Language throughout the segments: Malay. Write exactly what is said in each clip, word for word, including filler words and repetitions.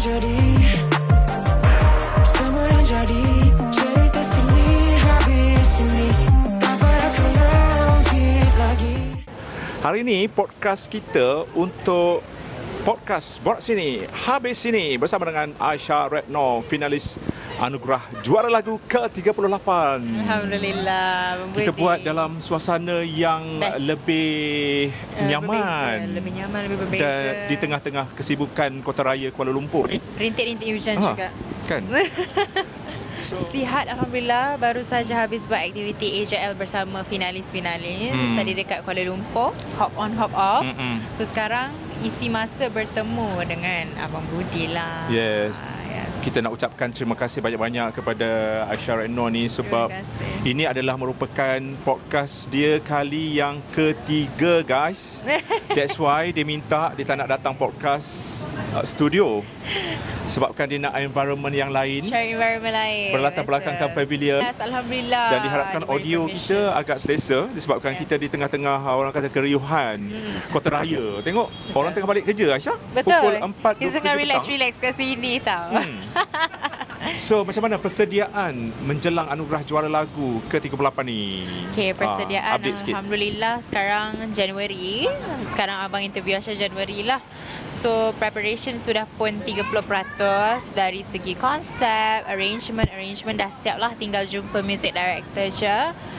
jadi, semua yang jadi, cerita sini habis sini, tak payah kau ngungkit lagi. Hari ini podcast kita untuk podcast Borak Sini Habis Sini bersama dengan Aisyah Retno, finalis anugerah juara lagu ke tiga puluh lapan. Alhamdulillah. Kita buat dalam suasana yang Best. lebih Uh, nyaman. berbeza. Lebih nyaman, lebih berbeza. Dan di tengah-tengah kesibukan Kota Raya Kuala Lumpur ni. Rintik-rintik hujan Ha, juga. Kan? So, Sihat Alhamdulillah. Baru saja habis buat aktiviti A J L bersama finalis-finalis. Hmm. Tadi dekat Kuala Lumpur. Hop on, hop off. Mm-mm. So sekarang isi masa bertemu dengan Abang Budi lah. Yes. yes. kita nak ucapkan terima kasih banyak-banyak kepada Aisyah Retno ni sebab Terima kasih. ini adalah merupakan podcast dia kali yang ketiga, guys. That's why dia minta dia tak nak datang podcast uh, studio. Sebabkan dia nak environment yang lain, Share environment lain. berlatar belakangkan Betul. pavilion. Yes, Alhamdulillah. Dan diharapkan Diberi audio permission. kita agak selesa disebabkan Yes. kita di tengah-tengah orang kata keriuhan Mm. Kota Raya. Tengok Betul. orang tengah balik kerja, Aisyah. Betul. Pukul empat Kita dua puluh tengah tujuh relax-relax kat sini tau. Hmm. So macam mana persediaan menjelang anugerah juara lagu ke tiga puluh lapan ni? Okay, persediaan Ah, update sikit. Alhamdulillah sekarang Januari. Sekarang abang interview Aisyah Januari lah. So preparation sudah pun tiga puluh peratus dari segi konsep, arrangement, arrangement dah siap lah. Tinggal jumpa music director je.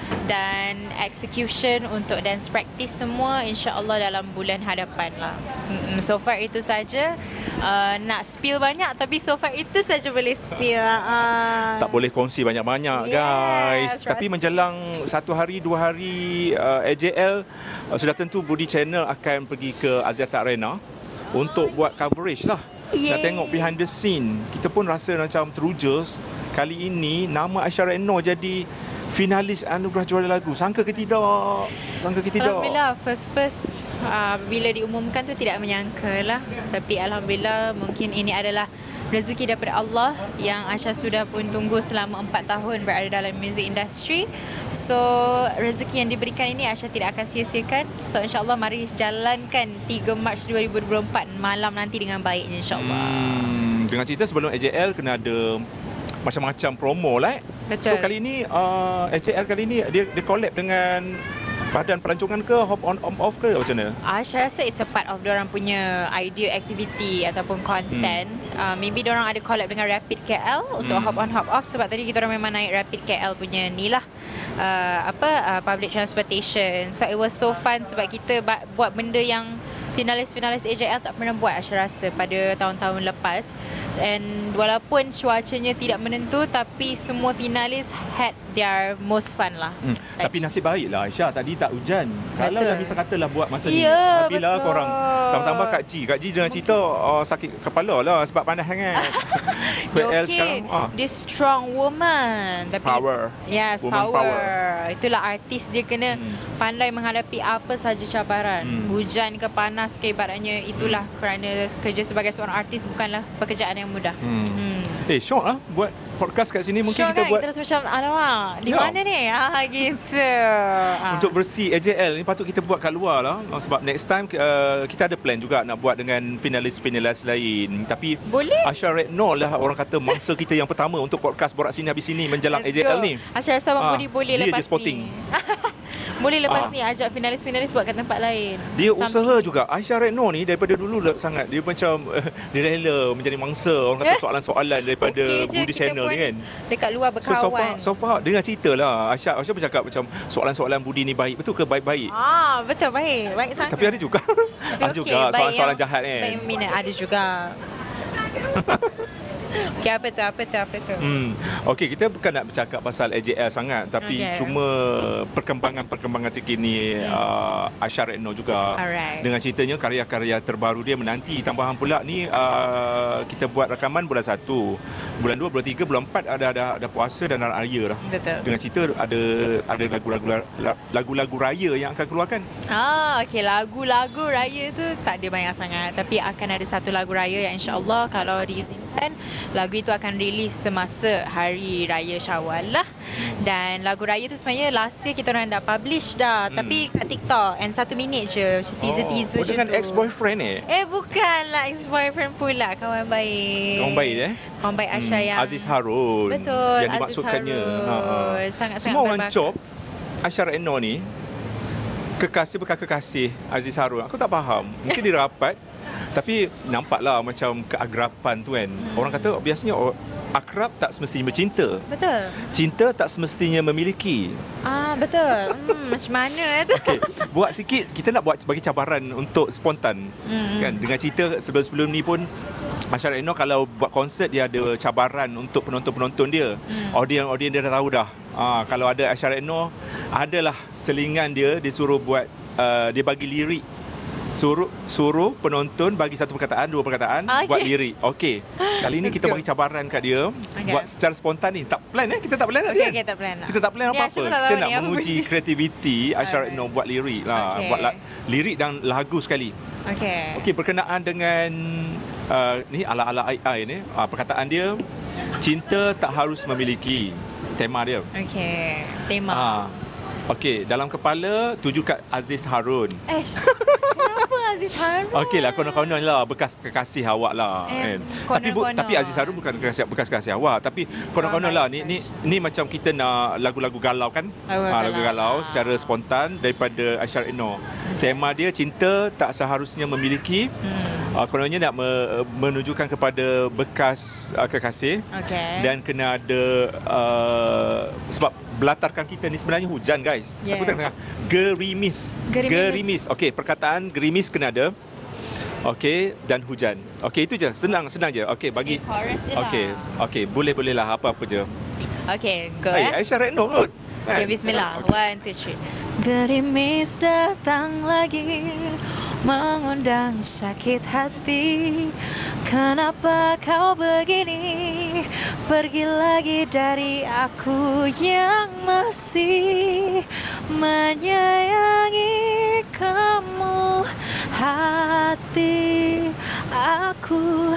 Dan execution untuk dance practice semua insya-Allah dalam bulan hadapan lah. Mm-mm, so far itu saja. Uh, nak spill banyak tapi so far itu saja boleh spill. Uh, Tak boleh kongsi banyak-banyak, Yes, guys. Tapi trust menjelang satu hari, dua hari uh, A J L, uh, sudah tentu Budi Channel akan pergi ke Axiata Arena untuk buat coverage lah. Nak Yay. tengok behind the scene. Kita pun rasa macam teruja. Kali ini nama Aisyah Retno jadi finalis anugerah juara lagu. Sangka ke tidak? Sangka ke tidak? Alhamdulillah, first-first uh, bila diumumkan tu tidak menyangka lah. Tapi Alhamdulillah mungkin ini adalah rezeki daripada Allah yang Aisyah sudah pun tunggu selama empat tahun berada dalam music industry. So rezeki yang diberikan ini Aisyah tidak akan sia-siakan. So insyaAllah mari jalankan tiga Mac dua ribu dua puluh empat malam nanti dengan baik insyaAllah. Hmm, dengan cerita sebelum A J L kena ada macam-macam promo lah. Eh. Betul. So kali ni uh, A J L kali ni dia dia collab dengan badan pelancongan ke, hop on on off ke macam mana? Aisyah rasa it's a part of diorang punya idea activity ataupun content. Hmm. Uh, maybe diorang ada collab dengan Rapid K L untuk Hmm. hop on hop off sebab tadi kita orang memang naik Rapid K L punya ni lah. Uh, apa uh, public transportation. So it was so fun sebab kita ba- buat benda yang finalis-finalis A J L tak pernah buat Aisyah rasa pada tahun-tahun lepas. And walaupun cuacanya tidak menentu tapi semua finalis had their most fun lah. Hmm. Tapi nasib baiklah Aisyah tadi tak hujan. Kalau Betul. dah misal katalah buat masa ni, Ya, habislah betul. korang. Tambah-tambah Kak Ji. Kak Ji dengan cerita uh, sakit kepala lah sebab panas sangat. K Dia L okay. sekarang ah. Dia strong woman. Tapi Power. Yes, Woman power. power. Itulah artis dia kena Hmm. pandai menghadapi apa sahaja cabaran. Hmm. Hujan ke panas ke ibaratnya itulah kerana kerja sebagai seorang artis bukanlah pekerjaan yang mudah. Hmm. Hmm. Eh, syok lah buat podcast kat sini. Mungkin Sure kita kan? buat Terus macam alamak, di Ya. mana ni? Ah gitu. Ah. untuk versi A J L ni patut kita buat kat luar lah. Sebab next time uh, kita ada plan juga nak buat dengan finalis-finalis lain. Tapi Boleh. Aisyah Retno lah orang kata mangsa kita yang pertama untuk podcast Borak Sini Habis Sini menjelang Let's A J L go. ni. Aisyah rasa Abang Ah, Budi boleh dia lepas je spotting. ni. Boleh lepas Ah. ni ajak finalis-finalis buat kat tempat lain. Dia Something. usaha juga. Aisyah Retno ni daripada dulu lah sangat. Dia macam uh, dia rela menjadi mangsa orang kata soalan-soalan daripada Okey je, Budi kita Channel pun ni kan. dekat luar So, so far, berkawan. so far dengar cerita lah. Aisyah, Aisyah bercakap macam soalan-soalan Budi ni baik. Betul ke baik-baik? Ah, betul, baik. Baik sangat. Tapi ada juga. ada okey, juga baik soalan-soalan yang- jahat kan. Baik minat ada juga. Okey, apa tu? Apa tu? Apa tu? Hmm. Okey, kita bukan nak bercakap pasal A J L sangat, tapi Okey. cuma perkembangan-perkembangan terkini Hmm. uh, Aisyah Retno juga. Alright. Dengan ceritanya karya-karya terbaru dia menanti. Tambahan pula ni uh, kita buat rakaman bulan satu, bulan dua, bulan tiga, bulan empat ada ada ada puasa dan hari raya lah. Betul. Dengan cerita ada ada lagu-lagu lagu-lagu raya yang akan keluarkan. Ah, okey, lagu-lagu raya tu tak ada banyak sangat, tapi akan ada satu lagu raya yang insya-Allah kalau diizinkan Dan lagu itu akan rilis semasa Hari Raya Syawal lah. Dan lagu raya tu sebenarnya last year kita orang dah publish dah. Hmm. Tapi kat TikTok and satu minit je. Teaser-teaser oh, je dengan tu. ex-boyfriend eh? Eh bukanlah ex-boyfriend pula. Kawan baik. Kawan baik eh? Kawan baik Asha Hmm, yang Aziz Harun. Betul, Yang Aziz dimaksudkannya. Harun. Ha, ha. Sangat-sangat Semua orang berbakat. cop Aisyah Retno ni kekasih bukan kekasih Aziz Harun. Aku tak faham. Mungkin dia rapat tapi nampaklah macam keagrapan tu kan. Hmm. Orang kata biasanya akrab tak semestinya bercinta. Betul. Cinta tak semestinya memiliki. Ah betul. Hmm, macam mana tu? Okey, buat sikit kita nak buat bagi cabaran untuk spontan. Hmm. Kan dengan cerita sebelum-sebelum ni pun Aisyah Retno kalau buat konsert dia ada cabaran untuk penonton-penonton dia. Hmm. Audien-audien dia dah tahu dah. Ah, kalau ada Aisyah Retno, adalah selingan dia dia suruh buat uh, dia bagi lirik. Suruh suruh penonton bagi satu perkataan, dua perkataan, okay. buat lirik. Okey. Kali ni Let's kita go. bagi cabaran kat dia Okay. buat secara spontan ni. Tak plan eh, kita tak plan Okey, kan? okey, tak plan lah. Kita tak plan Ni apa-apa. Aisyah pun tak tahu Kita ni nak apa menguji bunyi. kreativiti Aisyah Alright. Retno buat lirik lah. Okay. Buat la- lirik dan lagu sekali. Okey. Okey, berkenaan dengan uh, ni ala-ala A I ni, uh, perkataan dia, cinta tak harus memiliki. Tema dia. Okey. Tema. Ah. Okey, dalam kepala tuju kat Aziz Harun. Eh, kenapa Aziz Harun? Okey lah, konon-konon lah bekas kekasih awak lah. Eh, Kan? Tapi bu, konon-konon. tapi Aziz Harun bukan bekas, bekas kekasih awak. Tapi konon-konon lah, ni, ni, ni macam kita nak lagu-lagu galau kan? Lagu Ah, lagu galau. galau Ah. secara spontan daripada Aisyah Retno. Tema dia, cinta tak seharusnya memiliki. Hmm. Uh, kononnya nak me- menunjukkan kepada bekas uh, kekasih. Okey. Dan kena ada uh, sebab belatarkan kita ni sebenarnya hujan guys. Yes. Aku tengah gerimis. Gerimis. Gerimis. Okey, perkataan gerimis kena ada. Okey, dan hujan. Okey, itu je. Senang, senang je. Okey, bagi Eh, chorus je lah. Okey. Okey, boleh-boleh lah apa-apa je. Okey, go Hai, eh. Aisyah Retno kot. Okey, Kan? bismillah. Okey. One, two, three. Gerimis datang lagi, mengundang sakit hati. Kenapa kau begini? Pergi lagi dari aku yang masih menyayangi kamu. Hati aku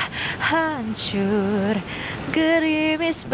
hancur, gerimis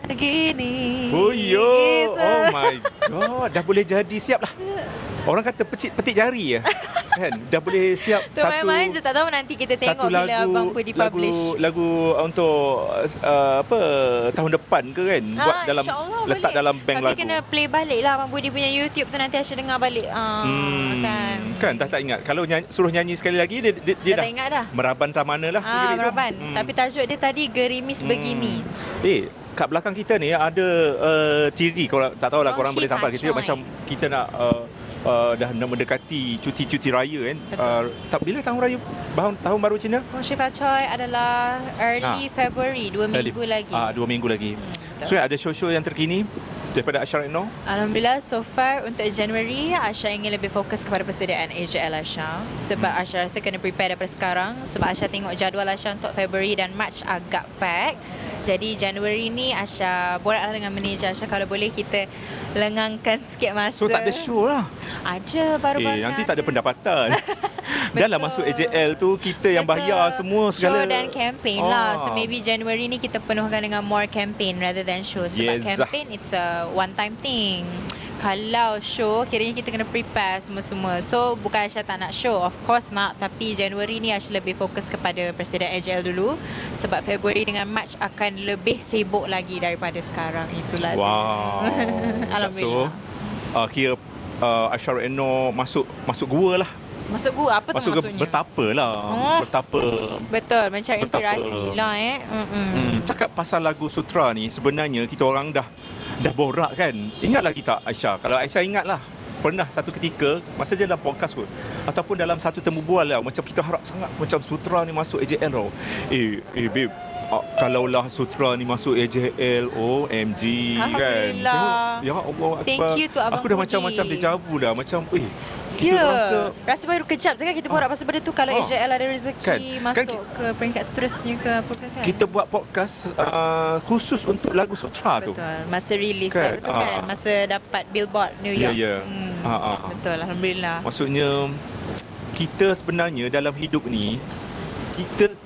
begini. Oh yo, Gitu. oh my god, dah boleh jadi, siap lah. Orang kata pecit petik jari ya. Kan? Dah boleh siap Tu satu main-main je, tak tahu nanti kita tengok satu bila lagu, Abang Pudi publish. Lagu, lagu untuk uh, apa tahun depan ke kan? Buat Ah, dalam insyaAllah letak boleh. dalam bank Tapi lagu. Tapi kena play balik lah Abang Budi punya YouTube tu, nanti Aisyah dengar balik. Ah, Hmm, kan. kan dah tak ingat. Kalau nyanyi, suruh nyanyi sekali lagi dia dia, dia Dah dah, tak ingat dah. meraban tak mana lah. Ah, lirik tu. Meraban. Hmm. Tapi tajuk dia tadi gerimis begini. Eh, kat belakang kita ni ada uh, tiga D. Kalau tak tahu lah Oh, korang boleh Shifa tampak. Kita Choi. macam kita nak uh, uh, dah nak mendekati cuti-cuti raya kan. Uh, tak, bila tahun raya tahun, tahun baru Cina? Kong Shifa Choi adalah early Ah. February, dua minggu lagi. Ah, dua minggu lagi. Hmm, So ada show-show yang terkini daripada Aisyah Retno? Alhamdulillah, so far untuk Januari, Aisyah ingin lebih fokus kepada persediaan A J L Aisyah. Sebab Hmm. Aisyah rasa kena prepare daripada sekarang. Sebab Aisyah tengok jadual Aisyah untuk Februari dan March agak pack. Jadi Januari ni Aisyah boraklah dengan manager Aisyah, kalau boleh kita lengangkan sikit masa. So tak ada show lah. Ada baru-baru Eh, nanti ni tak ada pendapatan. Dah lah masuk A J L tu, kita yang Betul. bayar semua segala. Show dan campaign lah. So Ah. maybe January ni kita penuhkan dengan more campaign rather than show. Sebab Yes. campaign it's a one time thing. Kalau show, kiranya kita kena prepare semua-semua. So bukan Aisyah tak nak show, of course nak. Tapi January ni Aisyah lebih fokus kepada persediaan A J L dulu. Sebab Februari dengan March akan lebih sibuk lagi daripada sekarang. Itulah dia. Wow. Alhamdulillah. So, uh, kira uh, Aisyah Retno masuk masuk gua lah. Masuk gua, apa tu Masuk ke maksudnya? bertapa lah. Oh. Bertapa. Betul, mencari Betapa. inspirasi lah eh. Mm-mm. Hmm, cakap pasal lagu Sutra ni, sebenarnya kita orang dah dah borak kan. Ingat lagi tak Aisyah? Kalau Aisyah ingat lah, pernah satu ketika masa je dalam podcast kot ataupun dalam satu temu bual lah, macam kita harap sangat macam Sutra ni masuk A J L tau. Eh, eh babe, uh, kalaulah Sutra ni masuk A J L, O M G kan. Alhamdulillah. Tengok, ya Allah Akbar. Thank you to Abang Aku dah Budi. macam-macam deja vu dah. Macam, eh, Ya, kita yeah. rasa rasa baru kejap sekali kita borak pasal benda tu. Kalau Ah. A J L ada rezeki Kan? masuk Kan ke peringkat seterusnya ke apa ke kan. kita buat podcast uh, khusus untuk lagu Sutra tu. Betul, masa release Kan? lah, betul kan. Ah. Masa dapat Billboard New Ya, York. ya. Hmm, Ah, ah. Betul, Alhamdulillah. Maksudnya kita sebenarnya dalam hidup ni kita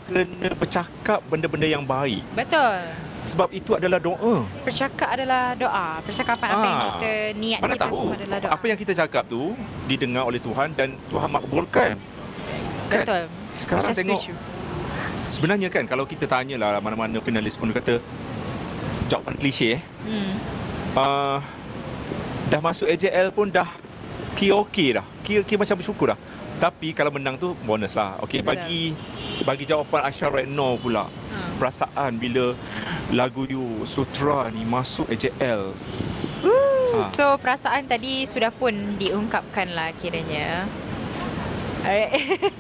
kena bercakap benda-benda yang baik. Betul. Sebab itu adalah doa. Bercakap adalah doa. Percakapan apa yang Ah, kita, niat mana kita tahu semua adalah doa. apa yang kita cakap tu didengar oleh Tuhan dan Tuhan makbulkan. Kan? Betul. Sekarang Saya tengok, setuju. sebenarnya kan kalau kita tanyalah mana-mana finalis pun dia kata jawapan klise eh. Hmm. Uh, dah masuk A J L pun dah kira okey dah. Kira, kira macam bersyukur dah. Tapi kalau menang tu bonus lah. Okey, Betul. bagi bagi jawapan Aisyah Retno pula. Hmm. Perasaan bila lagu You Sutra ni masuk A J L. Uh, Ha. So perasaan tadi sudah pun diungkapkan lah kiranya. Alright.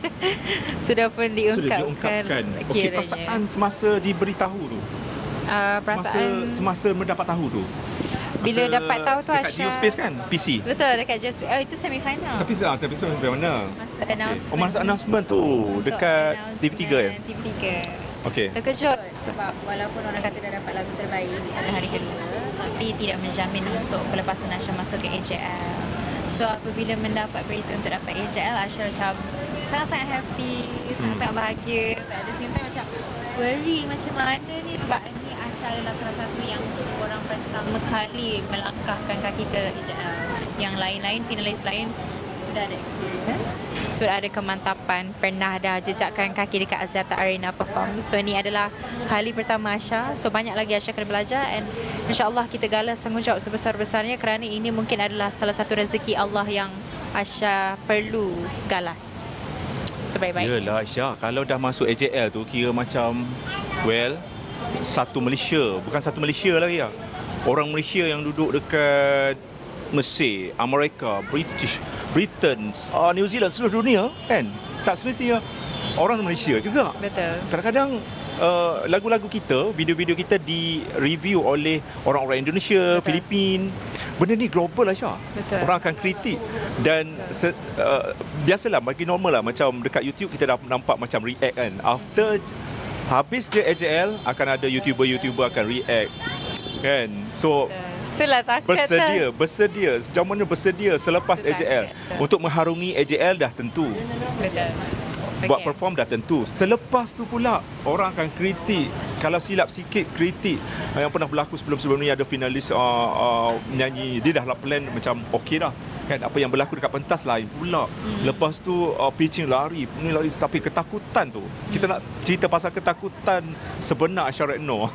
Sudah pun diungkapkan, Sudah diungkapkan. Okey, kiranya. perasaan semasa diberitahu tu. Uh, Semasa perasaan semasa mendapat tahu tu. bila Masa dapat tahu tu dekat Aisyah. Geospace kan, P C. Betul, dekat Geospace. Oh, itu semi final. Tapi ah, tapi so dari mana? Masa Okay. announcement. Oh, masa announcement tu Untuk dekat T V tiga ya? announcement T V tiga. Okey. Terkejut sebab walaupun orang kata dah dapat lagu terbaik pada hari kedua, tapi tidak menjamin untuk pelepasan Aisyah masuk ke A J L. So apabila mendapat berita untuk dapat A J L, Aisyah macam sangat-sangat happy, sangat-sangat bahagia. But at the same time macam worry macam mana ni, sebab ni Aisyah adalah salah satu yang orang pertama kali melangkahkan kaki ke A J L. Yang lain-lain, finalis lain sudah ada experience, sudah ada kemantapan, pernah dah jejakkan kaki dekat Axiata Arena perform. So ni adalah kali pertama Aisyah. So banyak lagi Aisyah kena belajar, and insyaAllah kita galas tanggungjawab sebesar-besarnya kerana ini mungkin adalah salah satu rezeki Allah yang Aisyah perlu galas sebaik-baiknya. Yelah Aisyah, kalau dah masuk A J L tu kira macam, well, satu Malaysia. Bukan satu Malaysia lagi lah. Orang Malaysia yang duduk dekat Mesir, Amerika, British, Britain, uh, New Zealand, seluruh dunia kan. Tak semestinya orang Malaysia juga. Betul. Kadang-kadang uh, lagu-lagu kita, video-video kita di-review oleh orang-orang Indonesia, Betul. Filipin. Benda ni global lah Syah. Betul. Orang akan kritik. Dan se, uh, biasalah, bagi normal lah. Macam dekat YouTube kita dah nampak macam react kan. After habis je A J L, akan ada YouTuber-YouTuber akan react kan. So Betul. Itulah takat bersedia, lah. bersedia. Sejauh mana bersedia selepas Betul, A J L. betul. Untuk mengharungi A J L dah tentu. Betul. Buat Okay. perform dah tentu. Selepas tu pula orang akan kritik. Kalau silap sikit kritik. Yang pernah berlaku sebelum-sebelum ni ada finalis uh, uh, menyanyi. Dia dah lah plan macam okey dah. Kan apa yang berlaku dekat pentas lain pula. Hmm. Lepas tu uh, pitching lari, ni lari, tapi ketakutan tu. Hmm. Kita nak cerita pasal ketakutan sebenar Aisyah Retno.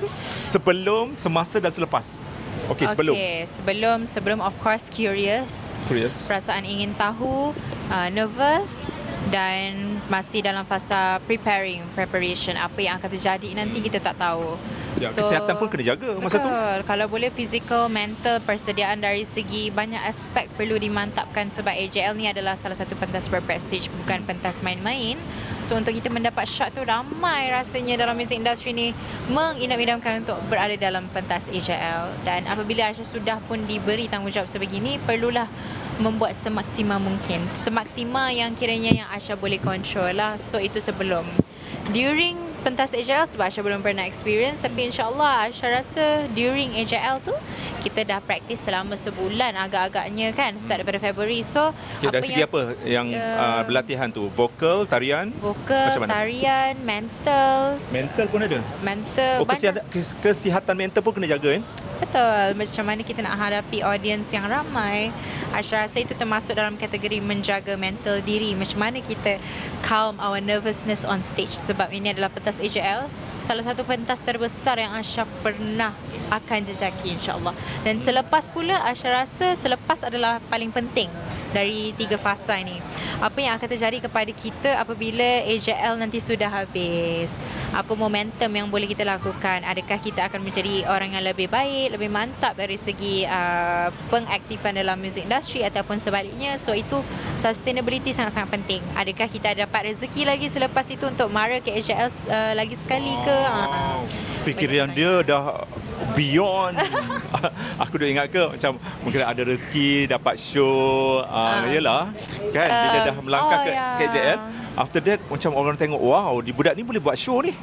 Sebelum, semasa dan selepas. Okey, sebelum. Okay, sebelum sebelum of course curious, Curious. perasaan ingin tahu, uh, nervous dan masih dalam fasa preparing, preparation. Apa yang akan terjadi nanti kita tak tahu. Ya, kesihatan pun kena jaga masa tu. Betul. Kalau boleh physical, mental, persediaan dari segi banyak aspek perlu dimantapkan sebab A J L ni adalah salah satu pentas berprestige, bukan pentas main-main. So untuk kita mendapat shot tu, ramai rasanya dalam music industry ni mengidam-idamkan untuk berada dalam pentas A J L. Dan apabila Aisyah sudah pun diberi tanggungjawab sebegini, perlulah membuat semaksimal mungkin. Semaksimal yang kiranya yang Aisyah boleh control lah. So itu sebelum. During pentas A J L, sebab Aisyah belum pernah experience, tapi insyaAllah Aisyah rasa during A J L tu kita dah praktis selama sebulan agak-agaknya kan, start daripada Februari. So Okay, dari segi apa yang uh, berlatihan tu? Vokal, tarian? Vokal, Macam mana? tarian, mental. Mental pun ada? Mental Oh, kesihatan, kes- kesihatan mental pun kena jaga eh? Betul. Macam mana kita nak hadapi audience yang ramai. Aisyah rasa itu termasuk dalam kategori menjaga mental diri. Macam mana kita calm our nervousness on stage. Sebab ini adalah pentas A J L, salah satu pentas terbesar yang Aisyah pernah akan jejaki insyaAllah. Dan selepas pula, Aisyah rasa selepas adalah paling penting dari tiga fasa ni. Apa yang akan terjadi kepada kita apabila A J L nanti sudah habis? Apa momentum yang boleh kita lakukan? Adakah kita akan menjadi orang yang lebih baik, lebih mantap dari segi uh, pengaktifan dalam music industry ataupun sebaliknya? So itu sustainability sangat-sangat penting. Adakah kita dapat rezeki lagi selepas itu untuk mara ke A J L uh, lagi sekali ke? Oh, fikiran dia dah beyond. Aku dah ingat ke macam mungkin ada rezeki dapat show, uh, Ah. yelah kan, bila Um, dah melangkah oh, ke, ya. ke A J L After that macam orang tengok, wow, di budak ni boleh buat show ni.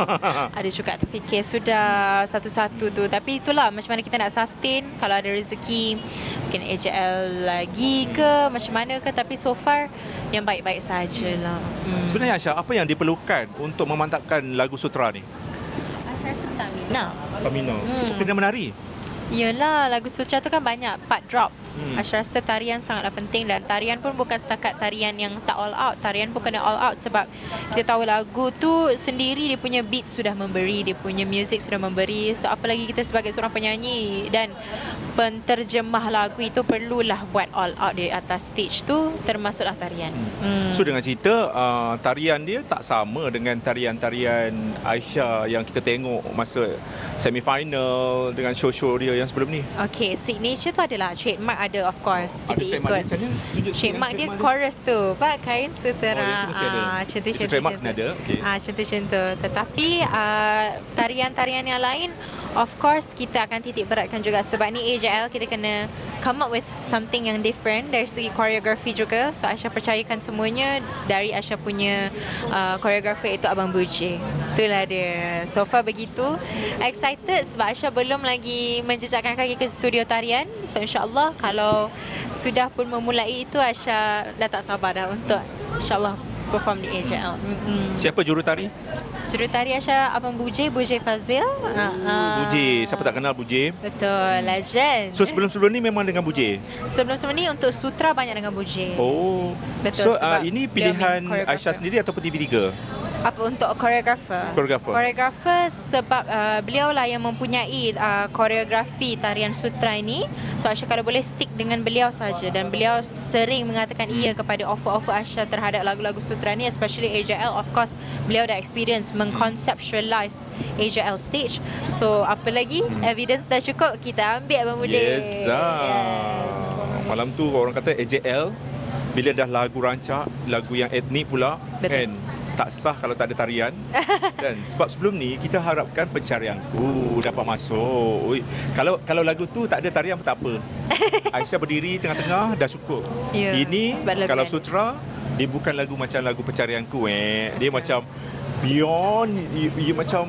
Ada juga terfikir sudah satu-satu tu. Tapi itulah macam mana kita nak sustain. Kalau ada rezeki mungkin A J L lagi ke, macam mana ke. Tapi so far yang baik-baik sajalah. Hmm. Sebenarnya Aisyah, apa yang diperlukan untuk memantapkan lagu sutra ni? Aisyah rasa stamina. Stamina. Hmm. Kena menari. Yelah, lagu sutra tu kan banyak part drop. Hmm. Aisyah rasa tarian sangatlah penting, dan tarian pun bukan setakat tarian yang tak all out. Tarian pun kena all out sebab kita tahu lagu tu sendiri dia punya beat sudah memberi, dia punya music sudah memberi. So apalagi kita sebagai seorang penyanyi dan penterjemah lagu itu perlulah buat all out di atas stage tu, termasuklah tarian. Hmm. So dengan cerita uh, tarian dia tak sama dengan tarian-tarian Aisyah yang kita tengok masa semi-final dengan show-show dia yang sebelum ni. Okay, signature tu adalah trademark ada, of course. Kita Ada trademark ikut. dia, macam mana? Tunjuk Trademark dia trademark chorus tu. Pak kain sutera. Oh, itu mesti ada. Ah, macam tu, Itu macam tu, trademark macam kena tu. ada, okey. Ah, macam tu, macam tu. Tetapi uh, tarian-tarian yang lain, of course kita akan titik beratkan juga. Sebab ni A J L, kita kena come up with something yang different dari segi koreografi juga. So Aisyah percayakan semuanya dari Aisyah punya uh, koreografi, itu Abang Buji. Itulah dia. So far begitu. Excited sebab Aisyah belum lagi menjejakkan kaki ke studio tarian. So insyaAllah kalau sudah pun memulai itu, Aisyah dah tak sabar dah untuk insyaAllah perform di A J L. Mm-mm. Siapa jurutari? Jurutari Aisyah Abang Buji, Buji Fazil. Uh, Buji. Siapa tak kenal Buji? Betul, legend. So sebelum-sebelum ni memang dengan Buji? Sebelum-sebelum ni untuk sutra banyak dengan Buji. Oh. Betul, So uh, sebab ini dia pilihan main choreographer. Aisyah sendiri ataupun T V tiga? Apa untuk koreografer? Koreografer. Koreografer sebab uh, beliau lah yang mempunyai uh, koreografi tarian sutra ini. So Aisyah kalau boleh stick dengan beliau saja, dan beliau sering mengatakan iya kepada offer-offer Aisyah terhadap lagu-lagu sutra ni, especially A J L. Of course, beliau dah experience mengconceptualize A J L stage. So apa lagi? Hmm. Evidence dah cukup, kita ambil Abang Muji. Yes, yes. Malam tu orang kata A J L bila dah lagu rancak, lagu yang etnik pula. Betul. Kan, tak sah kalau tak ada tarian. Dan sebab sebelum ni kita harapkan Pencarianku dapat masuk. Ui, kalau kalau lagu tu tak ada tarian pun tak apa. Aisyah berdiri tengah-tengah dah cukup. Ya, Ini kalau kan. sutra, dia bukan lagu macam lagu Pencarianku eh. Dia macam beyond, you, you macam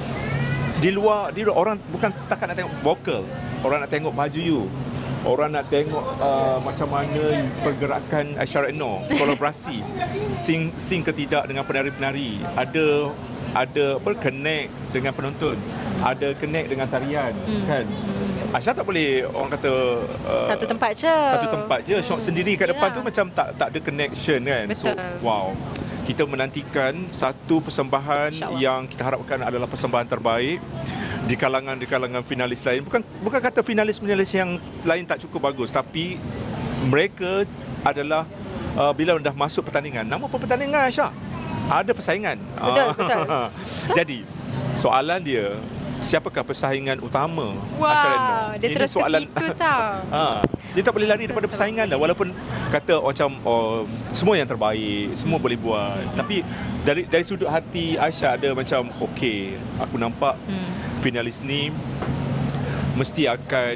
di luar, di luar orang bukan setakat nak tengok vokal. Orang nak tengok baju you. Orang nak tengok uh, macam mana pergerakan Aisyah Retno, kolaborasi, sing sing ke tidak dengan penari-penari, ada ada apa, connect dengan penonton, ada connect dengan tarian, hmm. kan? Hmm. Aisyah tak boleh orang kata uh, Satu tempat je. Satu tempat je, shot hmm. sendiri kat depan Yalah. tu macam tak tak ada connection kan. Betul. So wow. Kita menantikan satu persembahan yang kita harapkan adalah persembahan terbaik di kalangan di kalangan finalis lain. Bukan bukan kata finalis-finalis yang lain tak cukup bagus, tapi mereka adalah uh, bila dah masuk pertandingan. Nama apa pertandingan Aisyah? Ada persaingan. Betul, betul. Jadi soalan dia, siapakah persaingan utama Wow, Aisyah Retno? dia Ini terus soalan, ke situ tau. ha, dia tak boleh lari daripada persaingan dah. Walaupun kata macam oh, semua yang terbaik, semua boleh buat. Tapi dari dari sudut hati Aisyah ada macam okey, aku nampak hmm. finalis ni mesti akan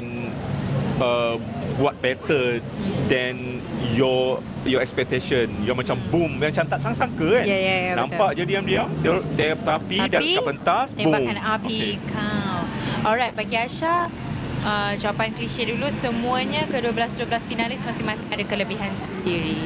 uh, buat better than your your expectation. Your macam boom, macam tak sangka-sangka kan. Ya, ya, ya, nampak betul. je diam-diam tapi dan kat pentas boom. Tembakan api Okay. kau. Alright, bagi Aisyah, uh, jawapan klise dulu, semuanya ke dua belas dua belas finalis masing-masing ada kelebihan sendiri.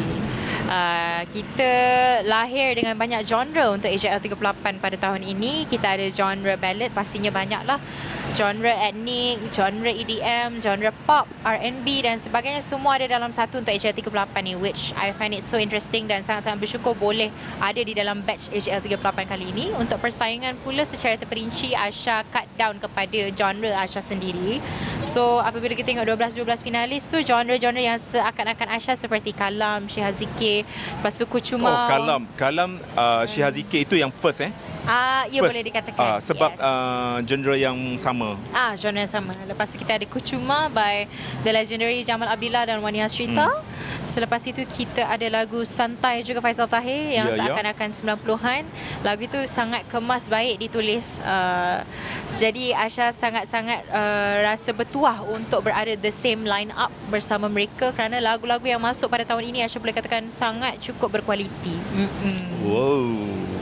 Uh, kita lahir dengan banyak genre untuk A J L tiga puluh lapan pada tahun ini. Kita ada genre ballad, pastinya banyak lah. Genre etnik, genre E D M, genre pop, R and B dan sebagainya, semua ada dalam satu untuk A J L tiga puluh lapan ni, which I find it so interesting dan sangat-sangat bersyukur boleh ada di dalam batch A J L tiga puluh lapan kali ini. Untuk persaingan pula secara terperinci, Aisyah cut down kepada genre Aisyah sendiri. So apabila kita tengok dua belas dua belas finalis tu, genre-genre yang seakan-akan Aisyah seperti Kalam, Syihazikir, lepas tu Kucuma. Oh, Kalam. Kalam uh, Syihazikir itu yang first eh? Ah, ya, First. boleh dikatakan. Uh, sebab yes. uh, genre yang sama. Ah, genre yang sama. Lepas tu kita ada Kucuma by the legendary Jamal Abdillah dan Wani Hasrita. Hmm. Selepas itu kita ada lagu Santai juga Faisal Tahir yang yeah, seakan-akan sembilan puluhan. Lagu itu sangat kemas baik ditulis. Uh, jadi Aisyah sangat-sangat uh, rasa bertuah untuk berada the same line up bersama mereka kerana lagu-lagu yang masuk pada tahun ini Aisyah boleh katakan sangat cukup berkualiti. Mm-mm. Wow.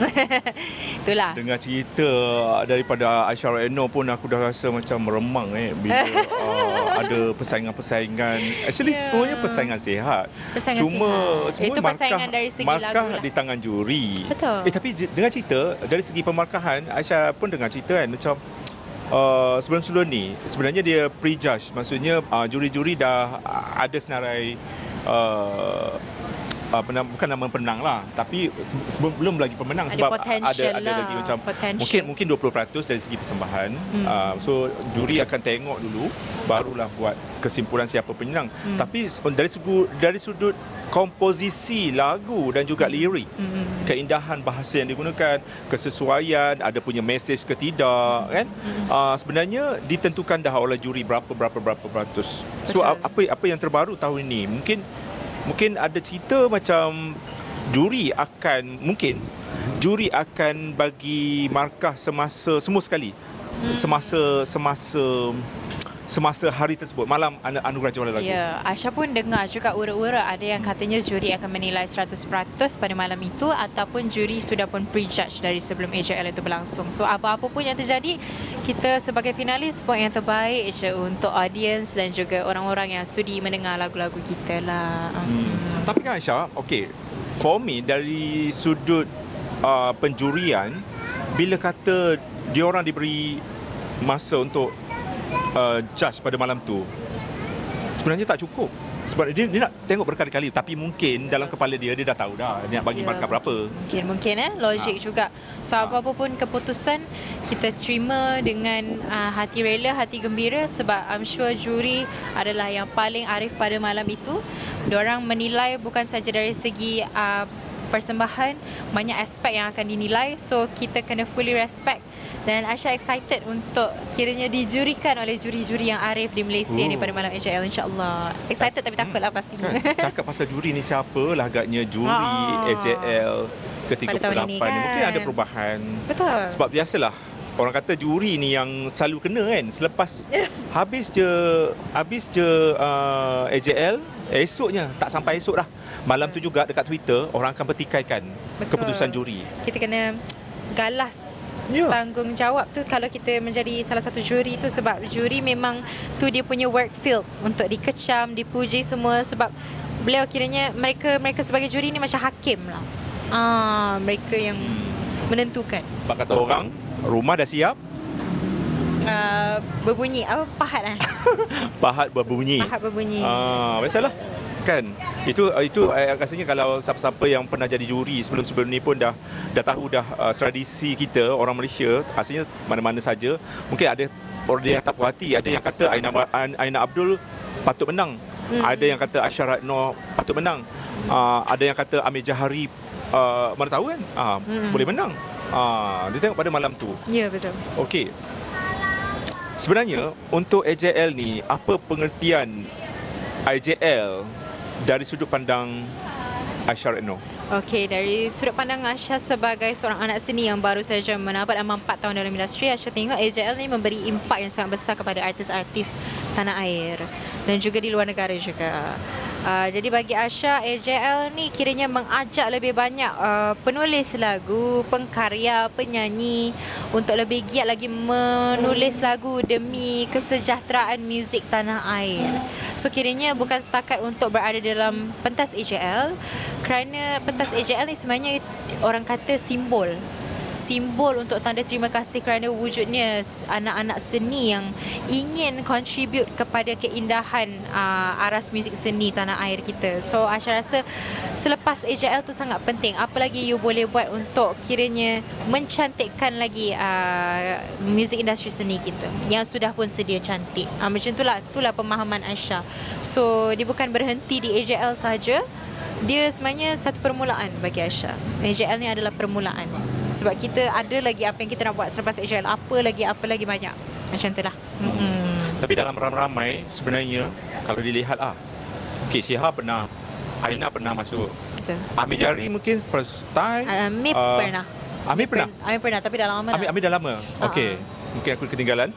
Itulah. Dengar cerita daripada Aisyah Reno pun aku dah rasa macam meremang eh bila uh, ada persaingan-persaingan. Actually yeah. sebenarnya persaingan sihat. Persaingan Cuma sihat. semua Itu persaingan markah, dari segi markah lagu lah. di tangan juri. Betul. Eh tapi dengar cerita dari segi pemarkahan, Aisyah pun dengar cerita kan macam Uh, sebelum-sebelum ni sebenarnya dia pre-judge, maksudnya uh, juri-juri dah ada senarai uh, uh, penang, bukan nama penang lah, tapi sebelum belum lagi pemenang Ada sebab potential ada ada lah. lagi macam Potential. mungkin mungkin dua puluh peratus dari segi persembahan. hmm. uh, so juri akan tengok dulu barulah buat kesimpulan siapa pemenang. hmm. Tapi dari sudut dari sudut komposisi lagu dan juga lirik, mm-hmm. keindahan bahasa yang digunakan, kesesuaian, ada punya mesej ke tidak, mm-hmm. kan? Uh, sebenarnya ditentukan dah oleh juri berapa berapa berapa peratus. So Betul. apa apa yang terbaru tahun ini? Mungkin mungkin ada cerita macam juri akan mungkin juri akan bagi markah semasa semua sekali. Mm. Semasa semasa semasa hari tersebut, malam anugerah juara lagu. Ya, Aisyah pun dengar juga ura-ura ada yang katanya juri akan menilai seratus peratus pada malam itu ataupun juri sudah pun pre-judge dari sebelum A J L itu berlangsung. So apa-apa pun yang terjadi, kita sebagai finalis buat yang terbaik je untuk audience dan juga orang-orang yang sudi mendengar lagu-lagu kita lah. Hmm. Hmm. Tapi kan Aisyah, okay, for me dari sudut uh, penjurian, bila kata diorang diberi masa untuk Uh, judge pada malam tu, sebenarnya tak cukup. Sebab dia, dia nak tengok berkali-kali, tapi mungkin dalam kepala dia, dia dah tahu dah dia nak bagi ya, markah berapa. Mungkin mungkin eh logik ha. juga. So ha. apa-apa pun keputusan kita terima dengan uh, hati rela, hati gembira, sebab I'm sure juri adalah yang paling arif pada malam itu. Diorang menilai bukan saja dari segi uh, persembahan, banyak aspek yang akan dinilai. So kita kena fully respect. Dan Aisyah excited untuk kiranya dijurikan oleh juri-juri yang arif di Malaysia oh. ni pada malam A J L, insyaAllah. Excited tapi takutlah pasti. Kan, cakap pasal juri ni siapa lah agaknya juri oh. A J L ke tiga puluh lapan. Kan? Mungkin ada perubahan. Betul. Sebab biasalah orang kata juri ni yang selalu kena kan. Selepas habis je habis je uh, A J L, esoknya tak sampai esok dah. Malam tu juga dekat Twitter orang akan bertikaikan Betul. keputusan juri. Kita kena galas yeah. tanggungjawab tu kalau kita menjadi salah satu juri tu, sebab juri memang tu dia punya work field untuk dikecam, dipuji semua, sebab beliau kiranya mereka mereka sebagai juri ni macam hakim lah. Ah, mereka yang hmm. menentukan. Pak kata orang, rumah dah siap. Uh, berbunyi apa pahat eh? Pahat berbunyi. Pahat berbunyi. Ah, biasalah. Kan itu itu eh, rasanya kalau siapa-siapa yang pernah jadi juri sebelum-sebelum ni pun dah dah tahu dah uh, tradisi kita orang Malaysia, asalnya mana-mana saja mungkin ada orang yang tak puas hati, ada yang kata Aina Aina Abdul patut menang, hmm. ada yang kata Aisyah Reno patut menang, uh, ada yang kata Amir Jahari uh, mana tahu kan uh, hmm. boleh menang. Uh, dia tengok pada malam tu. Ya, betul. Okey. Sebenarnya untuk A J L ni, apa pengertian A J L dari sudut pandang Aisyah Reno? Okey, dari sudut pandang Aisyah sebagai seorang anak seni yang baru saja menabat amal empat tahun dalam industri, Aisyah tengok A J L ni memberi impak yang sangat besar kepada artis-artis tanah air dan juga di luar negara juga. Uh, jadi bagi Aisyah, A J L ni kiranya mengajak lebih banyak uh, penulis lagu, pengkarya, penyanyi untuk lebih giat lagi menulis lagu demi kesejahteraan muzik tanah air. So kiranya bukan setakat untuk berada dalam pentas A J L, kerana pentas A J L ni sebenarnya orang kata simbol. Simbol untuk tanda terima kasih kerana wujudnya anak-anak seni yang ingin contribute kepada keindahan uh, aras muzik seni tanah air kita. So Aisyah rasa selepas A J L tu sangat penting. Apa lagi you boleh buat untuk kiranya mencantikkan lagi uh, muzik industri seni kita yang sudah pun sedia cantik. Uh, macam itulah, itulah pemahaman Aisyah. So dia bukan berhenti di A J L saja. Dia sebenarnya satu permulaan bagi Aisyah. A J L ni adalah permulaan. Sebab kita ada lagi apa yang kita nak buat selepas A J L. Apa lagi, apa lagi banyak. Macam itulah. Mm-hmm. Tapi dalam ramai-ramai sebenarnya kalau dilihat ah, okay, Syihah pernah, Aina pernah masuk. Betul. Amir Jahari mungkin first time. Amir uh, pernah. Amir pernah? Amir pernah tapi dah lama. Amir, Amir dah lama. Okey. Uh-huh. Mungkin aku ketinggalan.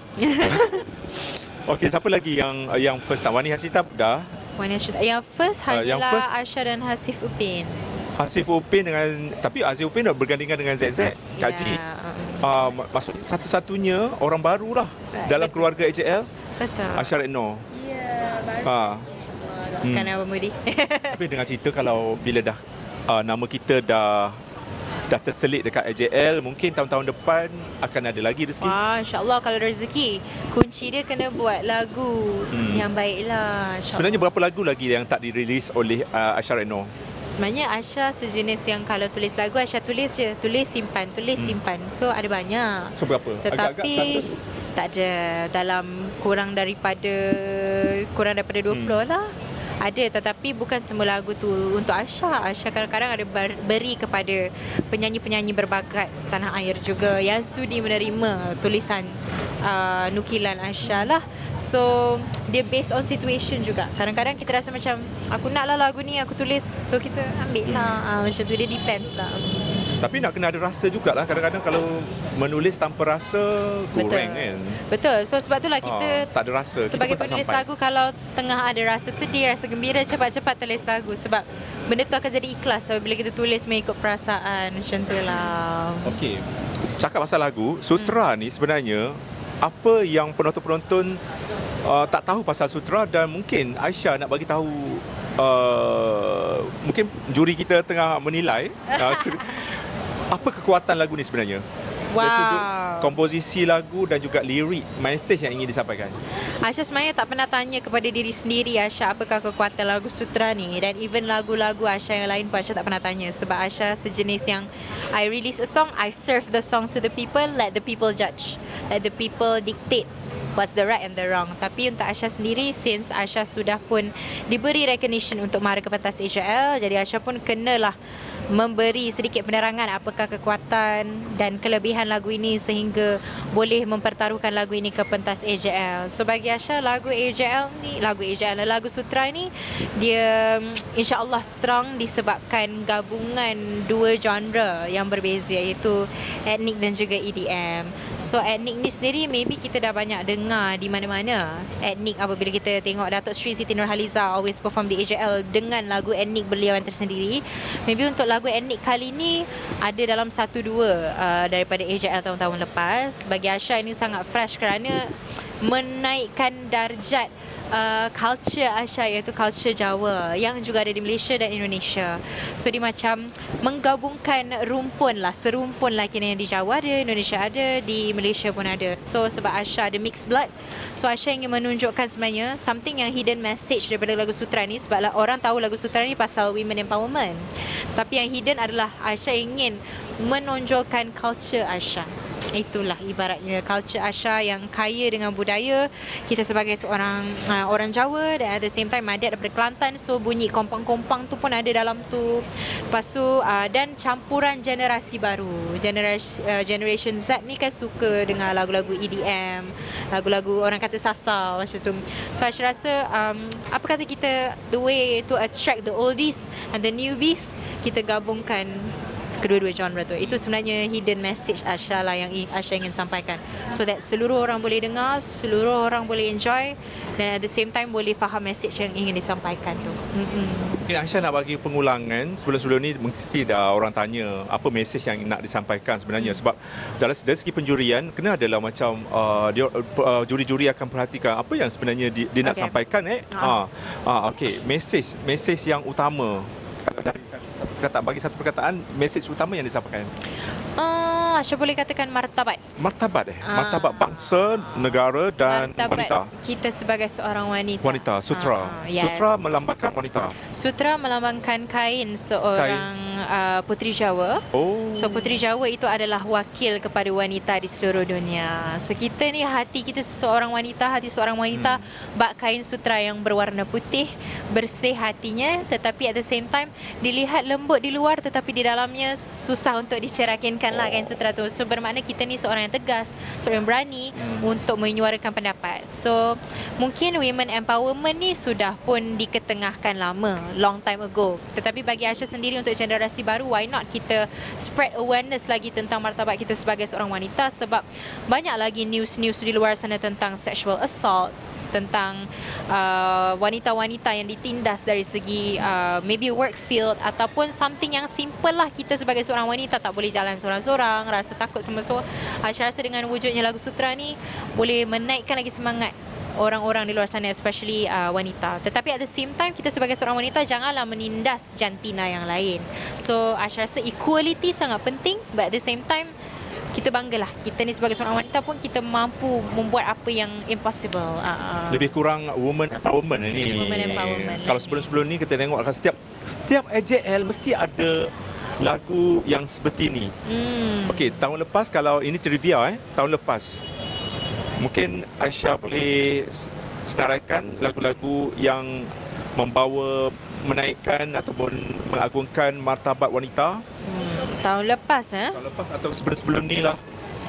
Okey, siapa lagi yang yang first time? Wani Hasita dah. Wani Hasita. Yang first hanyalah uh, yang first, Aisyah dan Hasif Upin. Hasif Upin dengan, tapi Hasif Upin dah bergandingan dengan Z Z Kaji. Ya, Uh, maksudnya satu-satunya orang baru lah dalam betul. keluarga A J L, Betul. Aisyah Retno. Ya, baru. Ah. Hmm. Kan Abang Budi. Tapi dengan cerita kalau bila dah uh, nama kita dah dah terselit dekat A J L, mungkin tahun-tahun depan akan ada lagi rezeki. Wah, insyaAllah kalau rezeki. Kunci dia kena buat lagu Hmm. yang baik lah. Sebenarnya berapa lagu lagi yang tak dirilis oleh uh, Aisyah Retno? Sebenarnya Aisyah sejenis yang kalau tulis lagu, Aisyah tulis je. Tulis, simpan, tulis, Hmm. simpan. So ada banyak. So berapa? Agak-agak Tetapi seratus? tak ada, dalam kurang daripada kurang daripada dua puluh Hmm. lah. Ada, tetapi bukan semua lagu tu untuk Aisyah. Aisyah kadang-kadang ada ber- beri kepada penyanyi-penyanyi berbakat tanah air juga yang sudi menerima tulisan uh, nukilan Aisyah lah. So dia based on situation juga. Kadang-kadang kita rasa macam aku nak lah lagu ni aku tulis, so kita ambil lah. uh, Macam tu, dia depends lah. Tapi nak kena ada rasa jugalah. Kadang-kadang kalau menulis tanpa rasa kurang Betul. kan. Betul. So sebab itulah kita Ah, tak ada rasa. Kita sebagai pun tak penulis sampai. lagu, kalau tengah ada rasa sedih, rasa gembira, cepat-cepat tulis lagu. Sebab benda tu akan jadi ikhlas bila kita tulis mengikut perasaan. Macam tu lah. Okey. Cakap pasal lagu, Sutra hmm. ni sebenarnya apa yang penonton-penonton uh, tak tahu pasal Sutra, dan mungkin Aisyah nak bagi tahu, uh, mungkin juri kita tengah menilai uh, apa kekuatan lagu ni sebenarnya. Wow. Dari sudut komposisi lagu dan juga lirik, message yang ingin disampaikan. Aisyah sebenarnya tak pernah tanya kepada diri sendiri, Aisyah, apakah kekuatan lagu Sutra ni. Dan even lagu-lagu Aisyah yang lain pun Aisyah tak pernah tanya. Sebab Aisyah sejenis yang I release a song, I serve the song to the people, let the people judge, let the people dictate what's the right and the wrong. Tapi untuk Aisyah sendiri, since Aisyah sudah pun diberi recognition untuk Mara ke Pentas A J L, jadi Aisyah pun kenalah memberi sedikit penerangan apakah kekuatan dan kelebihan lagu ini sehingga boleh mempertaruhkan lagu ini ke pentas A J L. So bagi Aisyah, lagu A J L ni, lagu A J L, lagu Sutra ni, dia insya-Allah strong disebabkan gabungan dua genre yang berbeza, iaitu etnik dan juga E D M. So etnik ni sendiri maybe kita dah banyak dengar di mana-mana. Etnik apabila kita tengok Datuk Sri Siti Nurhaliza always perform di A J L dengan lagu etnik beliau yang tersendiri. Maybe untuk lagu etnik kali ni ada dalam satu dua uh, daripada A J L tahun-tahun lepas. Bagi Aisyah ini sangat fresh kerana menaikkan darjat uh, culture Aisyah, iaitu culture Jawa yang juga ada di Malaysia dan Indonesia. So dia macam menggabungkan rumpun lah, serumpun lah kini yang di Jawa ada, Indonesia ada, di Malaysia pun ada. So sebab Aisyah ada mixed blood, so Aisyah ingin menunjukkan sebenarnya something yang hidden message daripada lagu Sutra ni. Sebab orang tahu lagu Sutra ni pasal women empowerment, tapi yang hidden adalah Aisyah ingin menonjolkan culture Aisyah. Itulah ibaratnya culture Aisyah yang kaya dengan budaya. Kita sebagai seorang uh, orang Jawa, dan at the same time adik daripada Kelantan, so bunyi kompang-kompang tu pun ada dalam tu. Lepas tu uh, dan campuran generasi baru. Generasi, uh, Generation Z ni kan suka dengan lagu-lagu E D M, lagu-lagu orang kata sasa macam tu. So Aisyah rasa um, apa kata kita, the way to attract the oldies and the newbies, kita gabungkan kedua-dua genre tu. Itu sebenarnya hidden message Aisyah lah yang Aisyah ingin sampaikan, so that seluruh orang boleh dengar, seluruh orang boleh enjoy, dan at the same time boleh faham message yang ingin disampaikan tu. Mm-mm. Mungkin Aisyah nak bagi pengulangan. Sebelum-sebelum ni mesti dah orang tanya apa mesej yang nak disampaikan sebenarnya. Hmm. Sebab dalam dari segi penjurian kena adalah macam uh, dia, uh, juri-juri akan perhatikan apa yang sebenarnya dia, dia nak Okay. sampaikan eh. Ah. Ah, okey, mesej mesej yang utama. Dari satu perkataan, bagi satu perkataan, mesej utama yang disampaikan. Uh, Aisyah boleh katakan martabat. Martabat eh. Ah. Martabat bangsa, negara dan Martabat wanita. kita sebagai seorang wanita. Wanita, sutra. Ah, yes. Sutra melambangkan wanita. Sutra melambangkan kain seorang uh, puteri Jawa. Oh. So puteri Jawa itu adalah wakil kepada wanita di seluruh dunia. So kita ni, hati kita seorang wanita, hati seorang wanita hmm. bak kain sutra yang berwarna putih, bersih hatinya, tetapi at the same time dilihat lembut di luar, tetapi di dalamnya susah untuk dicerakinkan lah kain sutra tu. So bermakna kita ni seorang yang tegas, seorang yang berani hmm. untuk menyuarakan pendapat. So mungkin women empowerment ni sudah pun diketengahkan lama, long time ago. Tetapi bagi Aisyah sendiri, untuk generasi baru, why not kita spread awareness lagi tentang martabat kita sebagai seorang wanita. Sebab banyak lagi news-news di luar sana tentang sexual assault, tentang uh, wanita-wanita yang ditindas dari segi uh, maybe work field ataupun something yang simple lah. Kita sebagai seorang wanita tak boleh jalan seorang-seorang, rasa takut semua. So Aisyah rasa dengan wujudnya lagu Sutra ni boleh menaikkan lagi semangat orang-orang di luar sana, especially uh, wanita. Tetapi at the same time, kita sebagai seorang wanita janganlah menindas jantina yang lain. So Aisyah rasa equality sangat penting, but at the same time kita banggalah kita ni sebagai seorang wanita pun kita mampu membuat apa yang impossible. Uh, Lebih kurang woman empowerment ni. Woman empowerment. Kalau sebelum-sebelum ni kita tengok akan setiap setiap A J L mesti ada lagu yang seperti ni. Hmm. Okey, tahun lepas, kalau ini trivia eh, tahun lepas mungkin Aisyah boleh senaraikan lagu-lagu yang membawa, menaikkan ataupun mengagungkan martabat wanita. Hmm. Tahun lepas eh? Tahun lepas atau sebelum-sebelum ni lah.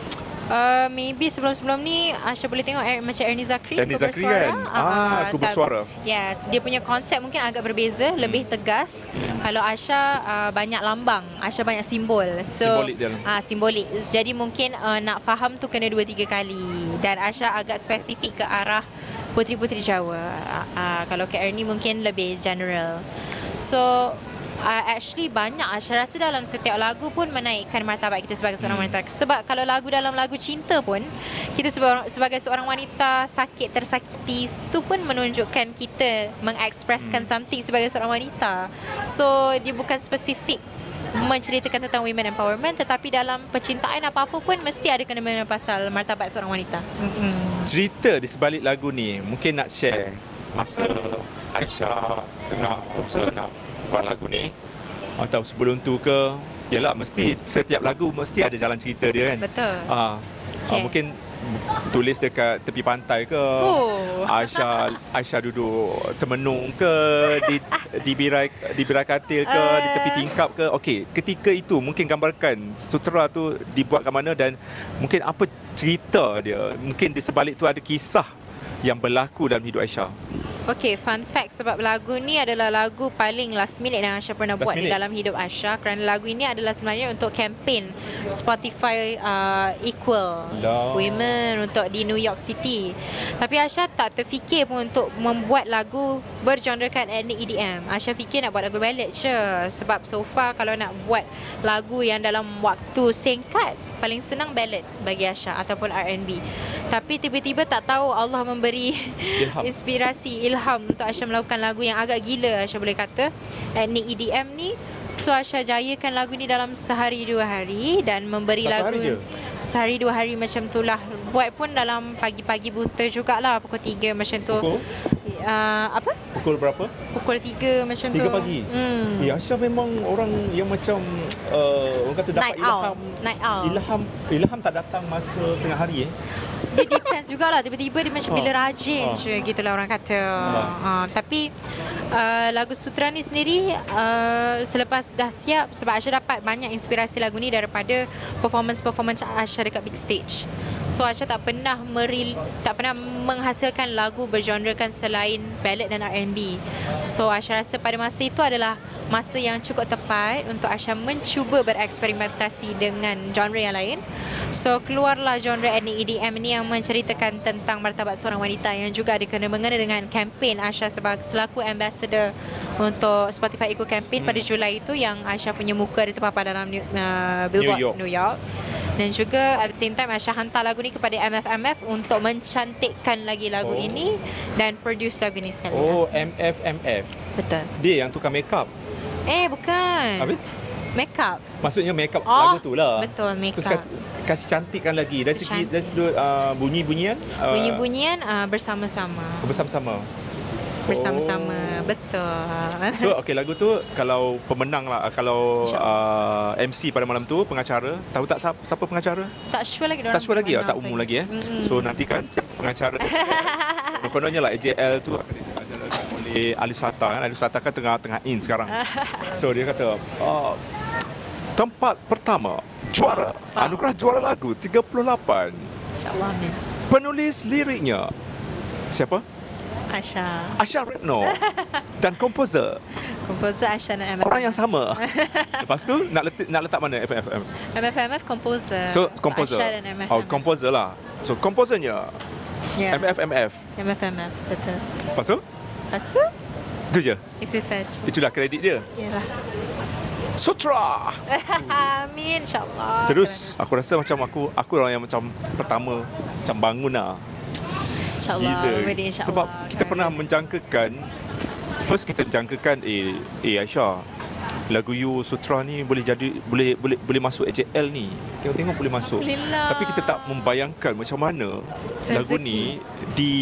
Uh, maybe sebelum-sebelum ni Aisyah boleh tengok er, macam Ernie Zakri. Ernie Zakri kan? Ah, Ku Bersuara. Yes, dia punya konsep mungkin agak berbeza, hmm. lebih tegas. Hmm. Kalau Aisyah uh, banyak lambang, Aisyah banyak simbol. So, simbolik dia. Ah, uh, simbolik. Jadi mungkin uh, nak faham tu kena dua tiga kali. Dan Aisyah agak spesifik ke arah puteri-puteri Jawa. Uh, uh, kalau ke Ernie mungkin lebih general. So Uh, actually banyak Aisyah rasa dalam setiap lagu pun menaikkan martabat kita sebagai seorang wanita. Sebab kalau lagu dalam lagu cinta pun, kita sebagai, sebagai seorang wanita sakit, tersakiti, itu pun menunjukkan kita mengekspreskan hmm. something sebagai seorang wanita. So dia bukan spesifik menceritakan tentang women empowerment, tetapi dalam percintaan apa-apa pun mesti ada kena-mengena pasal martabat seorang wanita. Hmm. Cerita di sebalik lagu ni mungkin nak share masa Aisyah tengah usaha nak buat lagu ni, atau sebelum tu ke. Yalah, mesti setiap lagu mesti ada jalan cerita dia kan. Betul. Ah, okay. ah, mungkin tulis dekat tepi pantai ke. Oh. Aisyah Aisyah duduk termenung ke di di birai di birai katil ke, uh. di tepi tingkap ke. Okey, ketika itu mungkin gambarkan sutera tu dibuat kat mana dan mungkin apa cerita dia. Mungkin di sebalik tu ada kisah yang berlaku dalam hidup Aisyah. Okay, fun fact, sebab lagu ni adalah lagu paling last minute yang Aisyah pernah last buat minute. Di dalam hidup Aisyah, kerana lagu ini adalah sebenarnya untuk kempen Spotify uh, Equal no. Women untuk di New York City. Tapi Aisyah tak terfikir pun untuk membuat lagu bergenrekan ethnic E D M. Aisyah fikir nak buat lagu ballad je. Sebab so far kalau nak buat lagu yang dalam waktu singkat, paling senang ballad bagi Aisyah ataupun R and B. Tapi tiba-tiba tak tahu Allah memberi ilham. inspirasi, ilham untuk Aisyah melakukan lagu yang agak gila, Aisyah boleh kata, ethnic E D M ni. So Aisyah jayakan lagu ni dalam sehari dua hari dan memberi Satu lagu hari sehari dua hari macam tu lah. Buat pun dalam pagi-pagi buta jugalah, pukul tiga macam tu. Pukul? Uh, apa? Pukul berapa? Pukul tiga macam tiga tu. tiga pagi? Hmm. Eh, Aisyah memang orang yang macam uh, orang kata dapat Night ilham. Night owl. Ilham, ilham tak datang masa tengah hari eh. Dia depends jugalah. Tiba-tiba dia macam ha. bila rajin ha. je gitulah orang kata. Ha. Ha. Tapi uh, lagu Sutra ni sendiri uh, selepas dah siap, sebab Aisyah dapat banyak inspirasi lagu ni daripada performance-performance Aisyah dekat big stage. So Aisyah tak pernah meril, tak pernah menghasilkan lagu bergenrekan selain ballad dan R and B. So Aisyah rasa pada masa itu adalah masa yang cukup tepat untuk Aisyah mencuba bereksperimentasi dengan genre yang lain. So keluarlah genre ethnic E D M ni yang menceritakan tentang martabat seorang wanita, yang juga ada kena-mengena dengan kempen Aisyah sebagai selaku ambassador untuk Spotify Eco Campaign hmm. pada Julai itu, yang Aisyah punya muka ada terpapar dalam uh, Billboard New York. New York. Dan juga at the same time Aisyah hantar lagu ni kepada M F M F untuk mencantikkan lagi lagu oh. ini dan produce lagu ni sekali. Oh, M F M F. Betul. Dia yang tukar make up. Eh, bukan. Habis? Make up. Maksudnya make up oh, lagu tu lah. Betul, make up. Terus kasih cantikkan lagi. Dari segi dari segi uh, bunyi-bunyian? Uh, bunyi-bunyian uh, bersama-sama. Bersama-sama. Bersama-sama. Oh. Betul. So, okay, lagu tu kalau pemenang lah, kalau uh, M C pada malam tu, pengacara. Tahu tak siapa, siapa pengacara? Tak sure lagi. Tak sure lagi, tak umum lagi eh. Mm-hmm. So, nantikan pengacara. Kononnya lah A J L tu akan diajarkan oleh Alif Sata kan. Alif Sata kan tengah-tengah in sekarang. So, dia kata, uh, tempat pertama, juara, anugerah juara lagu tiga puluh lapan. InsyaAllah, amin. Penulis liriknya, siapa? Aisyah. Aisyah Retno. Dan komposer. Komposer Aisyah dan M F M F. Orang yang sama. Lepas tu nak letak, nak letak mana F M F M? M F M F komposer. So, komposer. So, Aisyah dan M F M F. Oh, komposer lah. So, komposernya Ya. M F M F. M F M F, betul. Lepas tu? Lepas tu, Itu je. itu saja. Itulah kredit dia. Yalah. Sutra. Amin, insyaAllah. Terus aku rasa macam aku aku orang yang macam pertama macam bangun lah. InsyaAllah. Gila. Boleh, insyaAllah. Sebab kita pernah menjangkakan, first kita menjangkakan eh eh Aisyah, lagu You Sutra ni boleh jadi boleh boleh boleh masuk A J L ni. Tengok-tengok boleh masuk. Alhamdulillah. Tapi kita tak membayangkan macam mana Rezeki. lagu ni di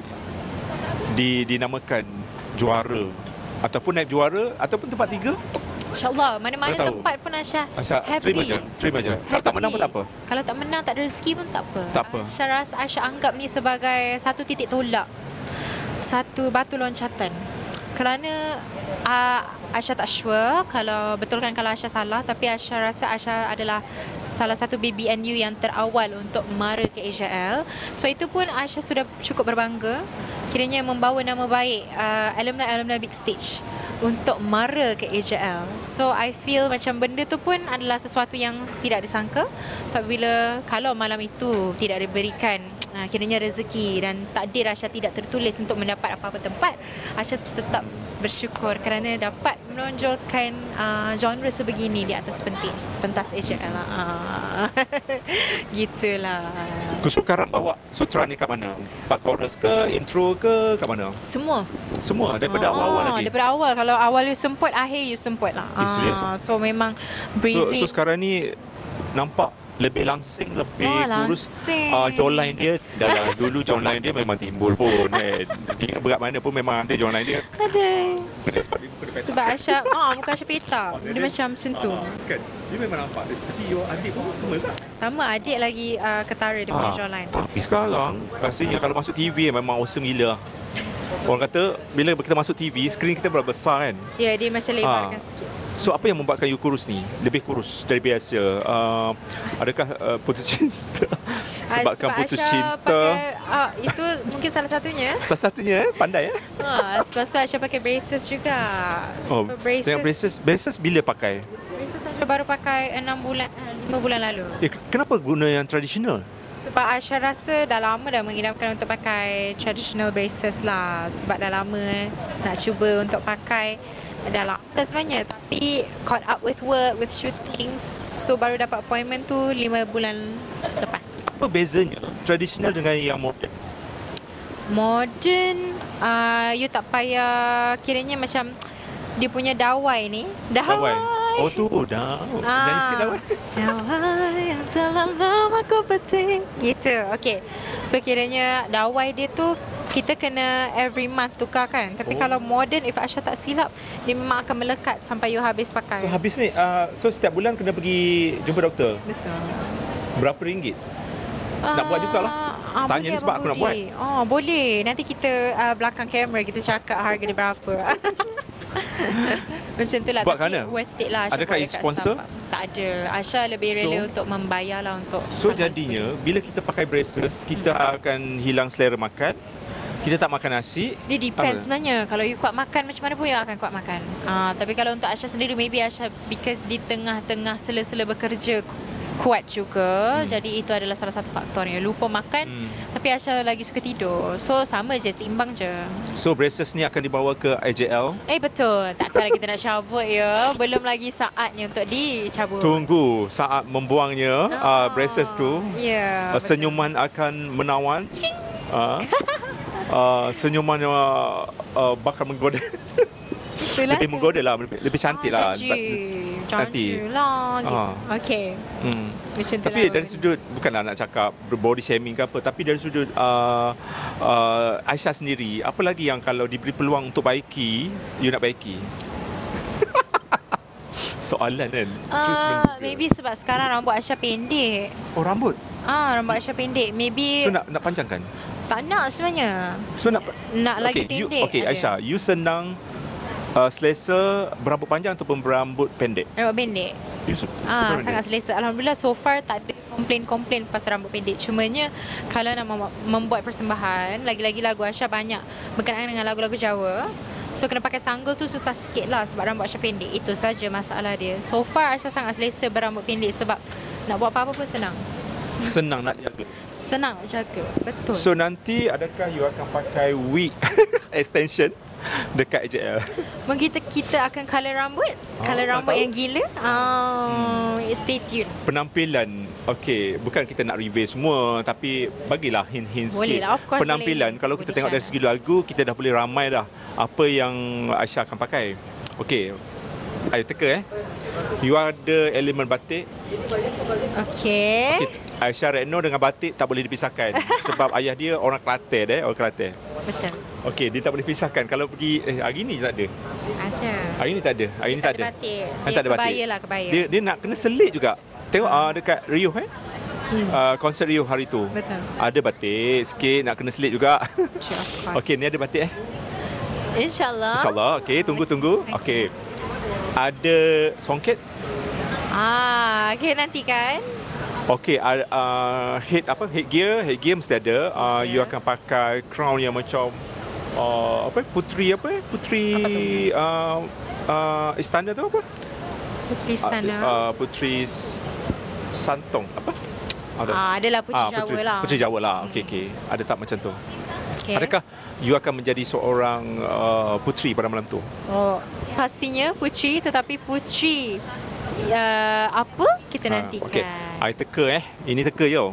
di dinamakan juara ataupun naik juara ataupun tempat tiga. InsyaAllah. Mana-mana Mana tahu. tempat pun Aisyah Aisyah happy. terima je, terima je. Kalau tak menang pun tak apa. Kalau tak menang, tak ada rezeki pun tak apa. Tak apa. Aisyah rasa, Aisyah anggap ni sebagai satu titik tolak, satu batu loncatan. Kerana uh, Aisyah tak sure kalau betulkan kalau Aisyah salah, tapi Aisyah rasa Aisyah adalah salah satu B B N U yang terawal untuk mara ke A J L. So itu pun Aisyah sudah cukup berbangga, kiranya membawa nama baik uh, alumni-alumni big stage untuk mara ke A J L. So I feel macam benda tu pun adalah sesuatu yang tidak disangka. Sebab bila kalau malam itu tidak diberikan uh, kiranya rezeki dan takdir Aisyah tidak tertulis untuk mendapat apa-apa tempat, Aisyah tetap bersyukur kerana dapat menonjolkan uh, genre sebegini di atas pentas pentas A J L lah. Uh, gitulah. Kesukaran bawa Sutra ni kat mana? Part chorus ke, intro ke, kat mana? Semua. Semua daripada Ah, awal-awal lagi. Daripada awal. Kalau awal you semput, akhir you semput lah. Eh, serius? Ah, so memang So, breathing. so sekarang ni nampak lebih langsing, lebih Wah, kurus. langsing. Uh, jawline dia dah lah. Dulu jawline dia memang timbul pun kan. Dia berat mana pun memang ada jawline dia. Ada. Sebab dia muka dia petak. Sebab Aisyah, ah, bukan Aisyah petak. Dia macam macam tu. Ah, kan? Dia memang nampak. Tapi your adik pun sama tak? Sama adik lagi uh, ketara dia punya jawline. Tapi sekarang rasanya kalau masuk T V memang awesome gila. Orang kata bila kita masuk T V, skrin kita berapa besar kan? Ya, dia macam lebarkan Ah. sikit. So apa yang membuatkan you kurus ni? Lebih kurus dari biasa? Uh, adakah uh, putus cinta? Sebabkan Ah, sebab putus Aisyah cinta. pakai, ah, itu mungkin salah satunya. Salah satunya eh, pandai eh. Ha, lepas tu Aisyah pakai braces juga. Oh, braces, dengan braces, braces bila pakai? braces Aisyah baru pakai enam bulan, lima bulan lalu. Eh, kenapa guna yang tradisional? Sebab Aisyah rasa dah lama dah mengidamkan untuk pakai traditional braces lah. Sebab dah lama nak cuba untuk pakai. Dah lama sebenarnya, tapi caught up with work, with shootings. So baru dapat appointment tu lima bulan lepas. Apa bezanya tradisional dengan yang moden? Modern, uh, you tak payah, kiranya macam dia punya dawai ni. Dawai. Oh tu dah. Oh, Ah. nyanyi sikit dah. Dawai yang telah lama ku petik. Gitu, okay. So kiranya dawai dia tu kita kena every month tukar kan. Tapi Oh. kalau modern, if Aisyah tak silap, dia memang akan melekat sampai you habis pakai. So habis ni, uh, so setiap bulan kena pergi jumpa doktor. Betul. Berapa ringgit? Nak buat jugalah. Ah, Tanya boleh, ni sebab Abang aku nak Budi. Oh, boleh. Nanti kita uh, belakang kamera kita cakap harga dia berapa. Macam tu lah. Buat Tapi kana? worth it lah Aisyah Adakah buat you dekat sponsor? Starbucks. Tak ada. Aisyah lebih rela So- untuk membayar lah untuk So hal-hal jadinya bila kita pakai braces, kita akan hilang selera makan. Kita tak makan nasi. Dia depends Apa? sebenarnya. Kalau you kuat makan macam mana pun you akan kuat makan. Ah, tapi kalau untuk Aisyah sendiri, maybe Aisyah because di tengah-tengah sela-sela bekerja ku- kuat juga. Hmm. Jadi itu adalah salah satu faktornya. Lupa makan, Hmm. tapi Aisyah lagi suka tidur. So sama je, seimbang je. So braces ni akan dibawa ke A J L. Eh betul. Takkanlah kita nak cabut ya. Belum lagi saatnya untuk dicabut. Tunggu saat membuangnya uh, braces tu. Ya. Uh, betul. senyuman akan menawan. Uh, uh, senyuman uh, uh, bakal menggoda. Itulah lebih tu. menggoda lah, lebih, lebih cantik lah. Janji. Nanti. Janji lah. Gitu. Ah. Okay. Hmm. Macam tu Tapi lah. dari sudut, bukanlah nak cakap body shaming ke apa, tapi dari sudut uh, uh, Aisyah sendiri, apa lagi yang kalau diberi peluang untuk baiki, you nak baiki? Soalan kan? Terus Uh, menduga. maybe sebab sekarang rambut Aisyah pendek. Oh, rambut? Ah, rambut Aisyah pendek. Maybe So nak, nak panjangkan? tak nak sebenarnya. So nak Nak lagi okay, you, pendek. okay, ada. Aisyah, you senang uh, selesa berambut panjang ataupun berambut pendek? Rambut pendek. You su- Ah, pendek? sangat selesa. Alhamdulillah so far tak ada komplain-komplain pasal rambut pendek. Cumanya kalau nak mem- membuat persembahan, lagi-lagi lagu Aisyah banyak berkenaan dengan lagu-lagu Jawa. So kena pakai sanggul tu susah sikit lah sebab rambut Aisyah pendek. Itu saja masalah dia. So far Aisyah sangat selesa berambut pendek sebab nak buat apa-apa pun senang. Senang nak jaga. Senang nak jaga. Betul. So nanti adakah you akan pakai wig extension dekat A J L? Mungkin kita, kita akan colour rambut. Ah, Colour tak rambut tahu. yang gila. Ah, stay tune. Penampilan, okey, bukan kita nak reveal semua, tapi bagilah hint-hint sikit. Boleh lah, of course Penampilan, boleh. kalau Boleh kita tengok dari share. segi lagu, kita dah boleh ramai dah apa yang Aisyah akan pakai. Okey, I teka eh. You ada elemen batik. Okay. Okay, Aisyah Retno dengan batik tak boleh dipisahkan. Sebab ayah dia orang Kelantan eh, orang Kelantan. Betul. Okey, dia tak boleh pisahkan. Kalau pergi eh, hari ni tak ada. Ada. Hari ni tak ada. Hari ni tak ada. batik. Ah, Dia tak ada batik. kebaya lah, kebaya. Dia dia nak kena selit juga. Tengok ah dekat Rio eh. Hmm. Uh, konsert Rio hari tu. Betul. Ada batik sikit, nak kena selit juga. Sure, of course. Okey, ni ada batik eh. InsyaAllah. InsyaAllah. Okey, tunggu-tunggu. Okey. Ada songket. Ah, okay, nanti kan. Okey, uh, uh, head apa? Headgear, headgear mesti ada. Uh, Okay. You akan pakai crown yang macam uh, apa? Putri apa? Putri uh, uh, istana tu apa? Puteri Istana. Uh, uh, Putri S- Santong apa? Ada. ah, adalah Puteri Ah, Jawa lah. Puteri Jawa lah. Okey, okey. Ada tak macam tu? Okay. Adakah you akan menjadi seorang uh, puteri pada malam tu? Oh, pastinya puteri, tetapi puteri uh, apa kita Ah, nantikan. okey. I teka eh. Ini teka yo.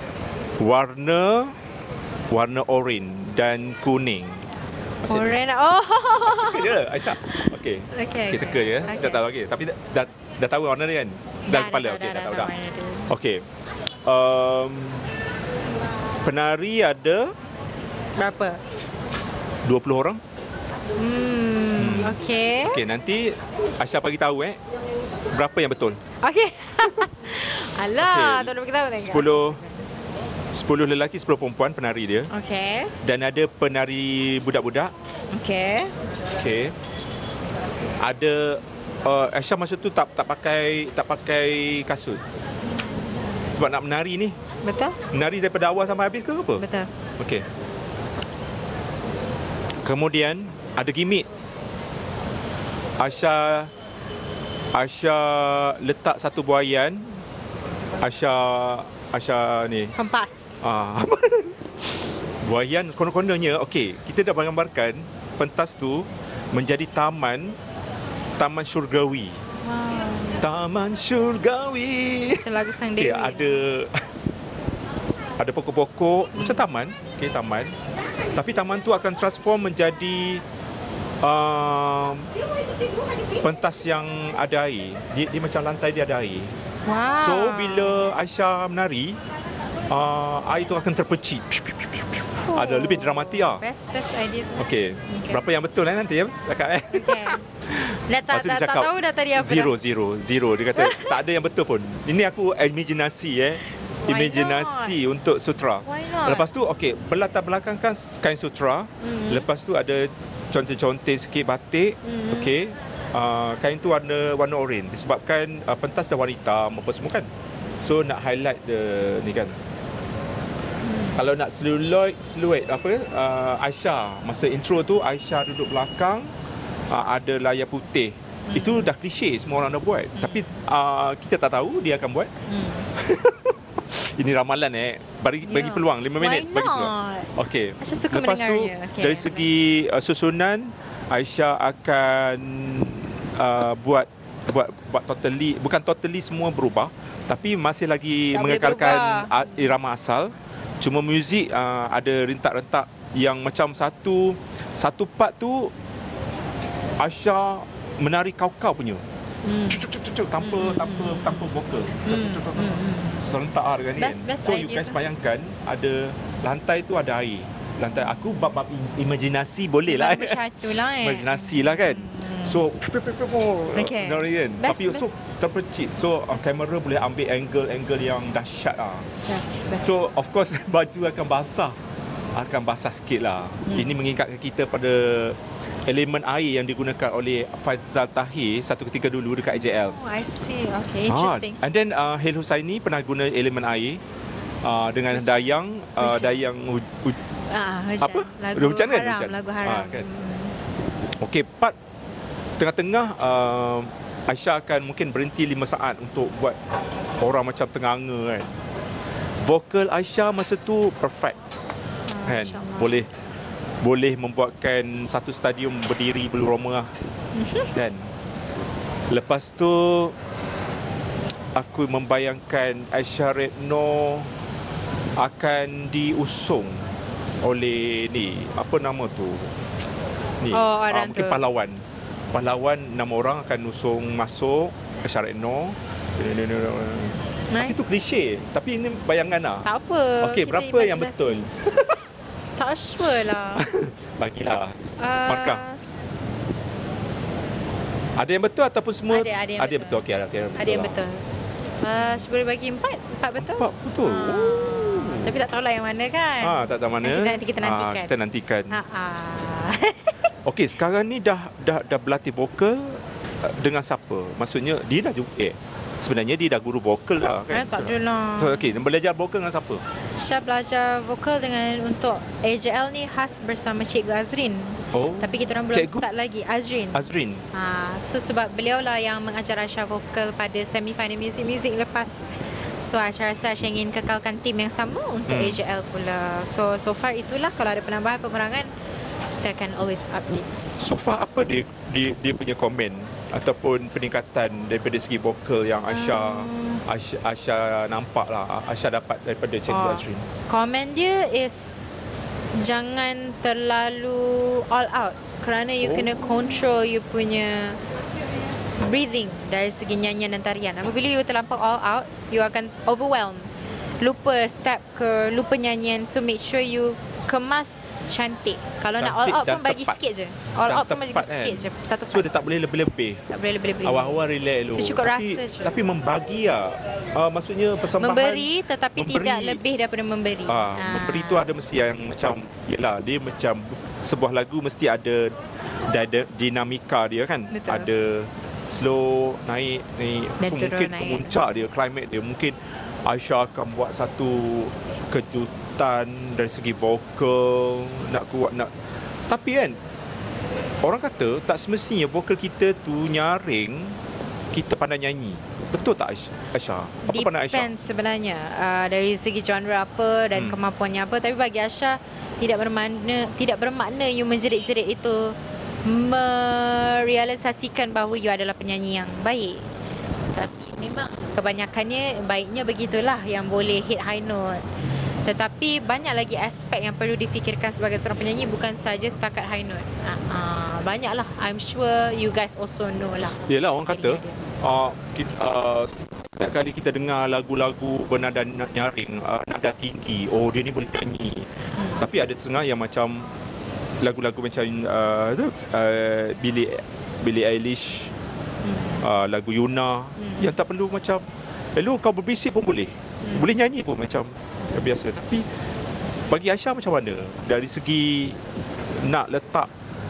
Warna warna oranye dan kuning. Macam ni. Oren. Oh. Teka je Aisyah. Okey. Okey. Kita teka je. Okey. Tak tahu lagi. Tapi dah, dah, dah tahu warna dia kan? Dah kepala. Dah, Okey, dah, dah tahu dah, dah. warna dia. Okey. Um, penari ada Berapa? dua puluh orang. Hmm, okey. Okey, nanti Aisyah bagi tahu eh berapa yang betul. Okey. Alah, Okey. tak boleh beritahu tak? sepuluh sepuluh lelaki, sepuluh perempuan penari dia. Okey. Dan ada penari budak-budak. Okey. Okey. Ada uh, Aisyah masa tu tak tak pakai tak pakai kasut. Sebab nak menari ni. Betul? Menari daripada awal sampai habis ke apa? Betul. Okey. Kemudian ada gimmick. Aisyah Aisyah letak satu buaian. Aisyah Aisyah ni. Hempas. Ah. Buaian konon-kononnya okey, kita dah menggambarkan pentas tu menjadi taman taman syurgawi. Wow. Taman syurgawi. Macam lagu Sang Okey, Dewi. ada ada pokok-pokok hmm. macam taman, okey taman. Tapi taman tu akan transform menjadi uh, pentas yang ada air. Dia, dia macam lantai dia ada air. Wow. So bila Aisyah menari, uh, air tu akan terpercik. Oh. Ada lebih dramatik lah. Best best idea tu. Okey. Okey. Berapa yang betul eh nanti ya? Cakap eh. Okey. Dah tak, Lepas tu dah, dia tak cakap, tahu dah tadi apa Zero, dah. zero, zero. Dia kata tak ada yang betul pun. Ini aku imaginasi eh. Why Imaginasi untuk sutra. Why not? Lepas tu okey, berlatar belakang kan kain sutra. Hmm. Lepas tu ada contoh-contoh sikit batik. Hmm. Okey. Uh, kain tu warna warna oranye disebabkan uh, pentas dah wanita apa semua kan. So nak highlight the ni kan. Hmm. Kalau nak siluet siluet apa uh, Aisyah masa intro tu Aisyah duduk belakang, uh, ada layar putih. Hmm. Itu dah klise, semua orang dah buat. Hmm. Tapi uh, kita tak tahu dia akan buat. Hmm. Ini ramalan eh. Bagi Ya. bagi peluang lima minit Why bagi peluang. not? Okey. Aisyah suka Lepas tu mendengarnya. Okey. dari segi uh, susunan Aisyah akan uh, buat buat buat totally bukan totally semua berubah tapi masih lagi Tak boleh mengekalkan berubah. uh, irama asal. Cuma muzik uh, ada rentak-rentak yang macam satu satu part tu Aisyah menari kau-kau punya. Hmm. Cuk-cuk-cuk tanpa tanpa tanpa vokal. Hmm. Hmm. Serentak lah dengan ni Best- kan. best So you idea guys tu. bayangkan ada lantai tu ada air. Lantai aku bab-bab imajinasi boleh lah. Nombor satu lah eh. Imajinasi lah kan. So Okay. Nari kan. Best- Tapi so best. terpercik. So uh, kamera boleh ambil angle-angle yang dahsyat lah. Yes, best. So of course baju akan basah. Akan basah sikit lah. Hmm. Ini mengingatkan kita pada elemen air yang digunakan oleh Faizal Tahir satu ketika dulu dekat A J L. Oh, I see. Okay, interesting. Ah, and then uh, Hel Husaini pernah guna elemen air uh, dengan Hujan. dayang uh, Hujan. dayang hu- hu- Ah, hujan. apa? Lagu Hujan kan? haram, Hujan. lagu haram. Ah, kan. Hmm. Okey, part tengah-tengah uh, Aisyah akan mungkin berhenti lima saat untuk buat orang macam tenganga kan. vokal Aisyah masa tu perfect. Ah, Kan? insyaAllah. Boleh boleh membuatkan satu stadium berdiri berlomah. Kan? Lepas tu aku membayangkan Aisyah Retno akan diusung oleh ni, apa nama tu? Ni, Oh, orang ah, mungkin tu. pahlawan. Pahlawan enam orang akan usung masuk Aisyah Retno. Tapi Nice. tu klise. Tapi ini bayangan lah. Tak apa. Okey, kita berapa yang imajinasi. betul? Tak sure lah. Bagilah. Uh, Markah. Ada yang betul ataupun semua? Ada, ada yang ada yang betul. betul. Okey, ada, ada, Ada yang betul. Uh, boleh bagi empat? Empat betul? Empat betul. Ah, Oh. Tapi tak tahulah yang mana kan. Ah, tak tahu mana. Nanti, nanti kita nantikan. Ah, kita nantikan. Ha ah. Okey, sekarang ni dah dah dah berlatih vokal uh, dengan siapa? Maksudnya dia dah juga eh sebenarnya dia dah guru vokal lah kan. Eh, tak adalah. So okey, belajar vokal dengan siapa? Syah belajar vokal dengan untuk A J L ni khas bersama Cikgu Azrin. Oh. Tapi kita orang belum Cikgu? start lagi. Azrin. Azrin. Ha, so sebab beliau lah yang mengajar Aisyah vokal pada semi-final music-music lepas. So Aisyah rasa Aisyah ingin kekalkan tim yang sama untuk Hmm. A J L pula. So so far itulah, kalau ada penambahan pengurangan kita akan always update. So far apa dia dia, dia punya komen ataupun peningkatan daripada segi vokal yang Aisyah Um, Aisyah, Aisyah nampak lah, Aisyah dapat daripada Cikgu Oh. Azrin. Komen dia is jangan terlalu all out kerana you Oh. kena control you punya breathing dari segi nyanyian dan tarian. Apabila you terlampau all out, you akan overwhelm. Lupa step ke, lupa nyanyian. So make sure you kemas cantik. Kalau nak all Cantik out dan pun bagi tepat. sikit je. All Dan out pun bagi tepat, sikit kan? je. Satu So dia part. tak boleh lebih-lebih. Tak boleh lebih-lebih. Awal-awal relax dulu. Secukup tapi, rasa je. Tapi membagi lah. Uh, maksudnya persembahan. Memberi tetapi memberi. tidak lebih daripada memberi. Ah, Ah. memberi tu ada mesti yang macam, yelah, dia macam sebuah lagu mesti ada, ada dinamika dia kan. Betul. Ada slow, naik, naik. Dan So, turun, mungkin naik. puncak dia, climax dia. Mungkin Aisyah akan buat satu kejutan dari segi vokal, nak kuat, nak. Tapi kan, orang kata tak semestinya vokal kita tu nyaring kita pandai nyanyi. Betul tak Aisyah? Aisyah? Apa pandai Aisyah? Depends sebenarnya uh, dari segi genre apa dan Hmm. kemampuannya apa. Tapi bagi Aisyah tidak bermakna tidak bermakna you menjerit-jerit itu merealisasikan bahawa you adalah penyanyi yang baik. Tapi memang kebanyakannya baiknya begitulah yang boleh hit high note. Tetapi banyak lagi aspek yang perlu difikirkan sebagai seorang penyanyi, bukan saja setakat high note. Uh, uh, banyaklah. I'm sure you guys also know lah. Yelah, orang kata Jadi ada. uh, kita, uh, setiap kali kita dengar lagu-lagu bernada nyaring, uh, nada tinggi, oh dia ni boleh nyanyi. Hmm. Tapi ada setengah yang macam lagu-lagu macam uh, uh, Billie Billie Eilish, Hmm. uh, lagu Yuna, Hmm. yang tak perlu macam hello kau berbisik pun boleh. Hmm. Boleh nyanyi pun macam biasa. Tapi bagi Aisyah macam mana? Dari segi nak letak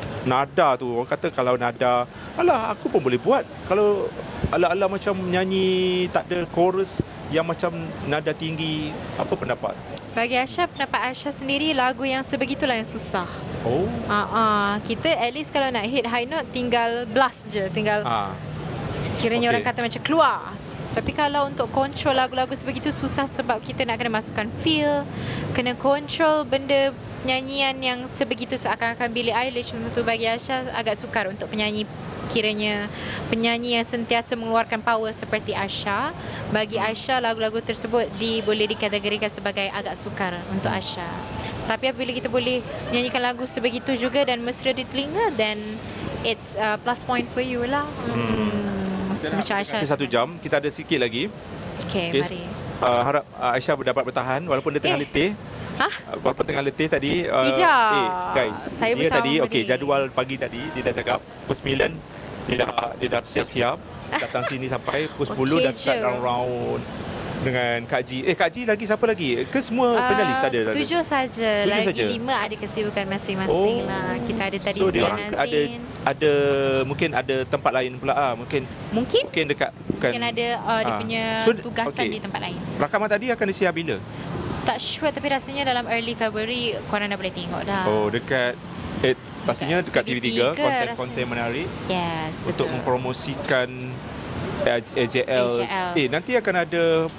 nada tu, orang kata kalau nada, alah aku pun boleh buat. Kalau ala-ala macam nyanyi tak ada chorus yang macam nada tinggi, apa pendapat? Bagi Aisyah, pendapat Aisyah sendiri, lagu yang sebegitulah yang susah. Oh. Uh, uh, kita at least kalau nak hit high note tinggal blast je, tinggal Ah. kiranya okey. orang kata macam keluar. Tapi kalau untuk control lagu-lagu sebegitu susah sebab kita nak kena masukkan feel, kena control benda nyanyian yang sebegitu seakan-akan Billie Eilish. Tentu bagi Aisyah agak sukar untuk penyanyi, kiranya penyanyi yang sentiasa mengeluarkan power seperti Aisyah. Bagi Aisyah lagu-lagu tersebut di, boleh dikategorikan sebagai agak sukar untuk Aisyah. Tapi apabila kita boleh menyanyikan lagu sebegitu juga dan mesra di telinga, then it's a plus point for you lah. Hmm. Macam Aisyah. Kita satu jam, kita ada sikit lagi. Okay, Okay, mari. uh, harap uh, Aisyah dapat bertahan walaupun dia tengah Eh. letih. Hah? Uh, Walaupun tengah letih tadi. Uh, Tidak. Eh, guys. Saya dia bersama tadi, okey, dia. jadual pagi tadi, dia dah cakap pukul sembilan, dia dah, dia dah siap-siap. Datang sini sampai pukul sepuluh Okey dah start je. round-round dengan Kak Ji. Eh, Kak Ji lagi siapa lagi? Ke semua Ah, finalis ada? Tujuh saja. Tujuh Lagi saja? lima ada kesibukan masing-masing Oh. lah. Kita ada tadi So, dia Zain orang ada Azin. ada mungkin ada tempat lain pula ah. Mungkin Mungkin mungkin dekat bukan. mungkin ada uh, dia Ah. punya So, tugasan okey. di tempat lain. Rakaman tadi akan disiar bila? Tak sure tapi rasanya dalam early February korang dah boleh tengok dah. Oh, dekat eh, pastinya dekat T V tiga, T V tiga konten-konten rasanya. menarik Yes, untuk betul. mempromosikan A J L. A J L. Eh, nanti akan ada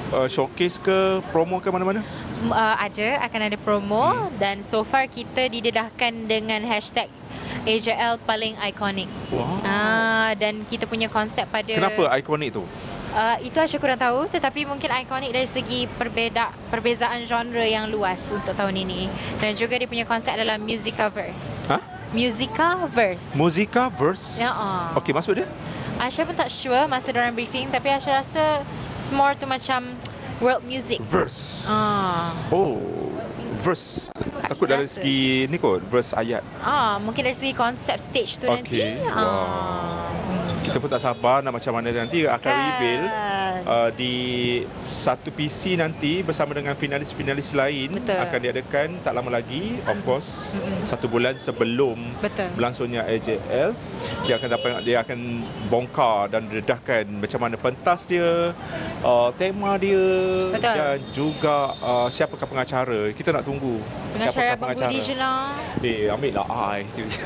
uh, showcase ke, promo ke mana-mana? Uh, ada, akan ada promo hmm. dan so far kita didedahkan dengan hashtag A J L paling ikonik. Wow. Uh, dan kita punya konsep pada... Kenapa ikonik tu? Uh, itu Asya kurang tahu, tetapi mungkin ikonik dari segi perbeza, perbezaan genre yang luas untuk tahun ini. Dan juga dia punya konsep adalah musicaverse. Hah? Musicaverse. Musicaverse? Ya. Uh. Okey, maksud dia? Asya pun tak sure masa diorang briefing, tapi Asya rasa it's more to macam world music. Verse. Ah. Oh, verse. Takut dari rasa. segi ni kot, verse ayat. Ah, mungkin dari segi konsep stage tu Okey. nanti. Wow. Ah. Kita pun tak sabar nak macam mana nanti akan Kan. reveal uh, di satu P C nanti bersama dengan finalis-finalis lain. Betul. Akan diadakan tak lama lagi, of course, Mm-mm. satu bulan sebelum Betul. berlangsungnya A J L. Dia akan dapat dia akan bongkar dan dedahkan macam mana pentas dia, uh, tema dia. Betul. Dan juga uh, siapakah pengacara. Kita nak tunggu Pengacara siapakah Abang Budi je lah. Eh, ambil lah I.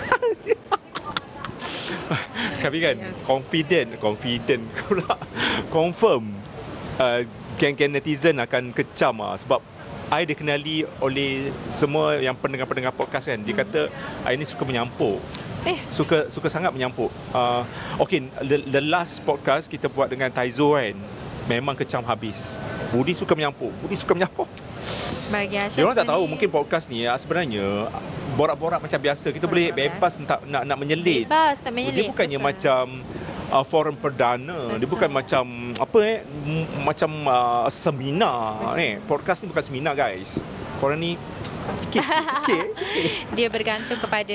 Kami kan Yes. confident, confident pula. Confirm uh, geng-geng netizen akan kecam lah. Sebab I dikenali oleh semua yang pendengar-pendengar podcast kan. Dia kata I ni suka menyampuk. Eh. Suka suka sangat menyampuk. Uh, okay, the, the last podcast kita buat dengan Taizo kan, memang kecam habis. Budi suka menyampuk. Budi suka menyampuk. Bagi Asya Dia orang tak tahu sendiri- mungkin podcast ni ah, sebenarnya borak-borak macam biasa. Kita boleh Borak-borak bebas nak nak, nak menyelit. Bebas tak menyelit. Dia bukannya betul. macam uh, forum perdana. Betul. Dia bukan macam apa eh m- macam uh, seminar eh. Podcast ni bukan seminar guys. Korang ni okey okey. Dia bergantung kepada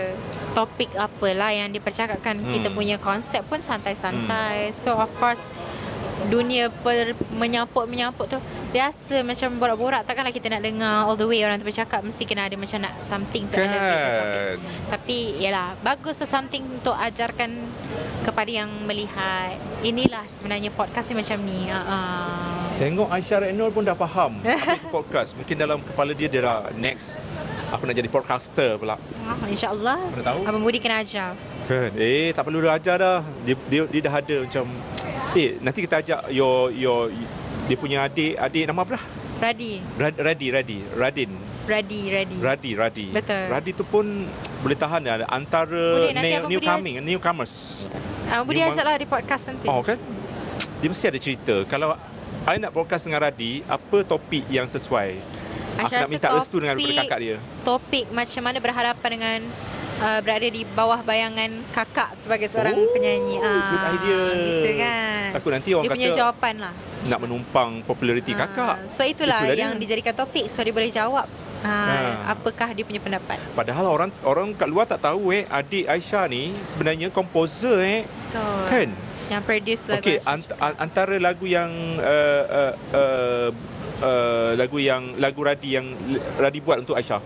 topik apalah yang dipercakapkan. Hmm. Kita punya konsep pun santai-santai. So of course dunia per menyampuk-menyampuk tu biasa macam borak-borak, takkanlah kita nak dengar all the way orang tu bercakap, mesti kena ada macam nak something to elevate the topic. Kan. Tapi yalah, baguslah something untuk ajarkan kepada yang melihat. Inilah sebenarnya podcast ni macam ni. Uh-uh. Tengok Aisyah Renol pun dah faham apa itu podcast. Mungkin dalam kepala dia dia dah next aku nak jadi podcaster pula. Ah, InsyaAllah Mana tahu? Abang Budi kena ajar. Kan. Eh, tak perlu dah ajar dah. Dia dia, dia dah ada macam eh nanti kita ajak your your dia punya adik adik nama apa dah? Radi. Rad, Radi Radi Radin. Radi, Radi. Radi Radi. Betul. Radi tu pun boleh tahan dah antara Boleh, nanti new, Abang Budi newcoming, newcomers. Abang Budi Memang- ajaklah di podcast nanti. Oh kan? Dia mesti ada cerita. Kalau I nak podcast dengan Radi, apa topik yang sesuai? Aku Asya nak rasa minta restu dengan topik- daripada kakak dia. Topik macam mana berhadapan dengan uh, berada di bawah bayangan kakak sebagai seorang Oh, penyanyi. good idea. Gitu kan. Takut nanti orang dia punya kata jawapan lah. nak menumpang populariti Ah, kakak. So itulah, Itulah yang dia. dijadikan topik. So dia boleh jawab ah, Ah. apakah dia punya pendapat. Padahal orang orang kat luar tak tahu eh adik Aisyah ni sebenarnya komposer eh. Betul. Kan? Yang produce lagu Okey, Asya ant, juga. an- antara lagu yang uh, uh, uh, uh, lagu yang lagu Radi yang Radi buat untuk Aisyah.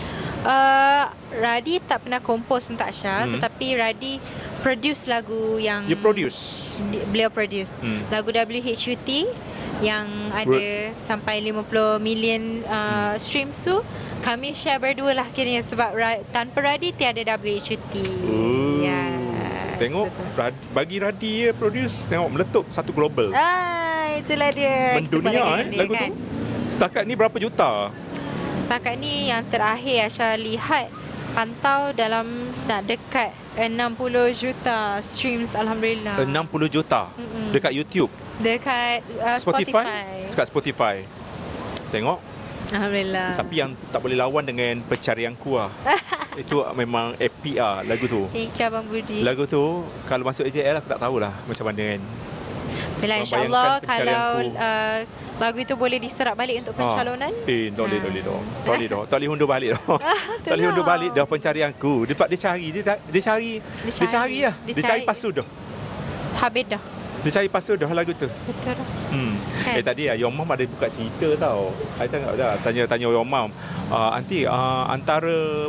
Uh, Radi tak pernah compose untuk Asya, Hmm. tetapi Radi produce lagu yang You produce. di- beliau produce. Hmm. Lagu W H U T yang ada sampai lima puluh million uh, streams tu kami share berdua lah kiranya, sebab Ra- tanpa Radi tiada W H U T. Oh. Yes, Tengok betul. Radi, bagi Radi ya produce, tengok meletup satu global. Ah, itulah dia. Kita buat Mendunia lagi eh dengan dia, lagu kan? tu. Setakat ni berapa juta? Setakat ni yang terakhir Asya lihat, pantau dalam nak dekat enam puluh juta streams, alhamdulillah. enam puluh juta Mm-mm. dekat YouTube. Dekat uh, Spotify? Spotify. Dekat Spotify. Tengok. Alhamdulillah. Tapi yang tak boleh lawan dengan Pencarianku lah. Itu memang epic lah lagu tu. Thank you Abang Budi. Lagu tu kalau masuk A J L aku tak tahulah macam mana kan. Bila Orang insyaAllah bayangkan kalau pencarianku. uh, lagu itu boleh diserap balik untuk pencalonan. Ha. Eh, tak boleh, Ha. tak boleh dah. Tak boleh dah. Tak boleh hundur balik dah. Tak boleh hundur balik dah Pencarianku. Dia dia cari, dia tak- dia cari, Dia dia cari cari. lah. Dia Dia cari cari. pasu dah. Habis dah. Dia cari pasu dah lagu tu. Betul dah. Hmm. Kan? Eh tadi ah, your mom ada buka cerita tau. I tengok dah tanya-tanya your mom. Uh, aunty, uh, antara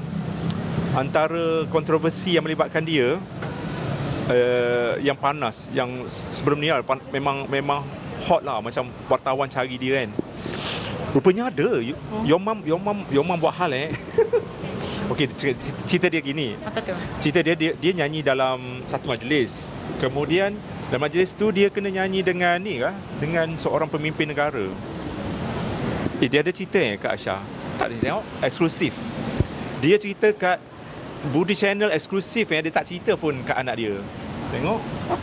antara kontroversi yang melibatkan dia uh, yang panas, yang se- sebelum ni lah, pan- memang memang hot lah, macam wartawan cari dia kan. Rupanya ada. You- Oh. Your mom your mom your mom buat hal eh. Okey, cerita- cerita dia gini. Apa tu? Cerita dia, dia dia nyanyi dalam satu majlis. Kemudian Dan majlis tu dia kena nyanyi dengan ni kah? Dengan seorang pemimpin negara. Eh, dia ada cerita eh Kak Asha? Tak ada tengok? Eksklusif. Dia cerita kat Budi Channel eksklusif eh. Dia tak cerita pun kat anak dia. Tengok.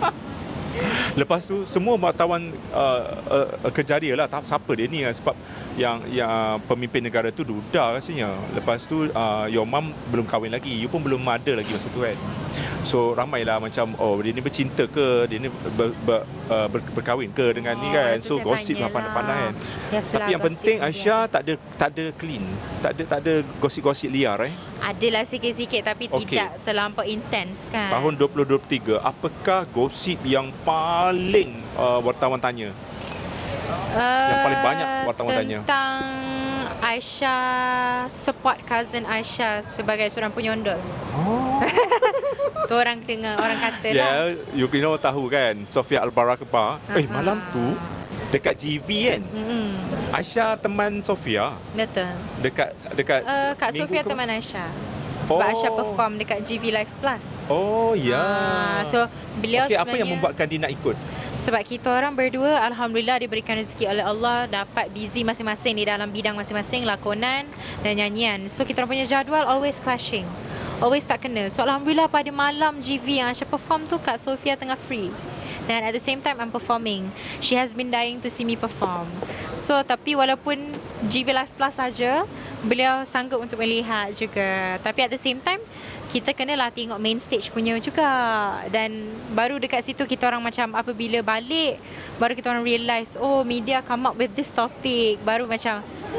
Lepas tu semua wartawan uh, uh, kejar dia lah, tak siapa dia ni, sebab yang yang pemimpin negara tu duda rasanya. Lepas tu uh, your mum belum kahwin lagi, you pun belum ada lagi masa tu kan. So ramailah macam, oh dia ni bercinta ke, dia ni ber, ber, uh, ber, berkahwin ke dengan oh, ni kan. So gosip lah pandai-pandai kan. Tapi yang penting Aisyah tak ada tak ada clean, tak ada tak ada gosip-gosip liar eh. Adalah sikit-sikit tapi okay. tidak terlampau intens kan. Tahun dua ribu dua puluh tiga, apakah gosip yang paling uh, wartawan tanya? Uh, yang paling banyak wartawan tentang tanya? Tentang Aisyah support cousin Aisyah sebagai seorang penyondol. Oh. Tu orang dengar, orang kata yeah, lah. You know tahu kan, Sofia Al-Barakah. Uh-huh. Eh malam tu dekat G V kan. Mm-hmm. Aisyah teman Sofia. Betul. Dekat dekat uh, Kak Sofia ke... teman Aisyah. Sebab oh. Aisyah perform dekat G V Live Plus. Oh ya. Yeah. Uh, so beliau okay, sebenarnya, apa yang membuatkan dia nak ikut? Sebab kita orang berdua alhamdulillah diberikan rezeki oleh Allah dapat busy masing-masing di dalam bidang masing-masing, lakonan dan nyanyian. So kita orang punya jadual always clashing. Always tak kena. So alhamdulillah pada malam G V yang Aisyah perform tu Kak Sofia tengah free. Dan at the same time I'm performing. She has been dying to see me perform. So tapi walaupun G V Live Plus saja, beliau sanggup untuk melihat juga. Tapi at the same time kita kenalah tengok main stage punya juga. Dan baru dekat situ kita orang macam apabila balik, baru kita orang realise, oh media come up with this topic. Baru macam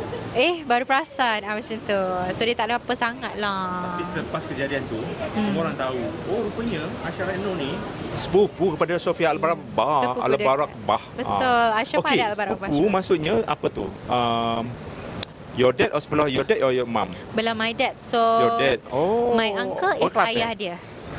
Eh, baru perasan ah, macam tu. So dia tak ada apa sangat lah. Tapi selepas kejadian tu, hmm. semua orang tahu, oh rupanya Aisyah Reno ni sepupu kepada Sofia Al-Barakah. Al-Barakah. Betul, Aisyah okay, pada Al-Barakah. Sepupu maksudnya apa tu? Um, your dad or sebelah your dad or your mum? Belah my dad. So your dad. Oh. My uncle is oh, ayah dia.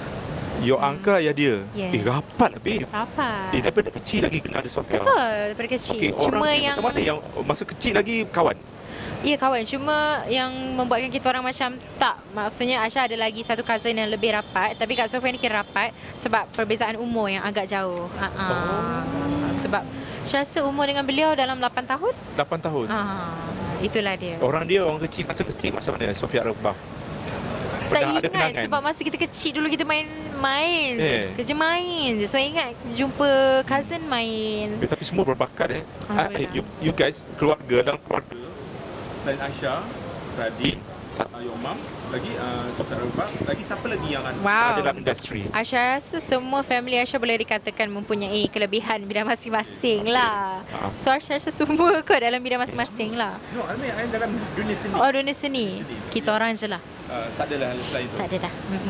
Your hmm. uncle ayah dia. Yeah. Eh rapat lebih. Rapat. Eh daripada kecil lagi kenal Sofia. Betul, daripada kecil. Okay, Cuma orang yang macam mana yang masa kecil lagi kawan? Ya kawan, cuma yang membuatkan kita orang macam tak, maksudnya Aisyah ada lagi satu cousin yang lebih rapat, tapi Kak Sofia ni kira rapat sebab perbezaan umur yang agak jauh. Uh-uh. Oh. Sebab saya rasa umur dengan beliau dalam lapan tahun. lapan tahun? Uh, itulah dia. Orang dia orang kecil, masa kecil masa mana Sofia Al-Barakah? Tak ingat sebab masa kita kecil dulu kita main main eh. je. Kerja main je. So ingat jumpa cousin main. Eh, tapi semua berbakat eh. Ah, you, you guys keluarga dalam keluarga selain Aisyah, Radin, your mum, lagi uh, Sofia Al-Barakah, lagi siapa lagi yang wow. ada dalam industri? Aisyah rasa semua family Aisyah boleh dikatakan mempunyai kelebihan bidang masing-masing lah. Ah. So Aisyah rasa semua kot dalam bidang masing-masing lah. No, I mean dalam dunia seni. Oh, dunia seni. Kita orang je lah. Uh, tak adalah selain tu. Tak ada dah.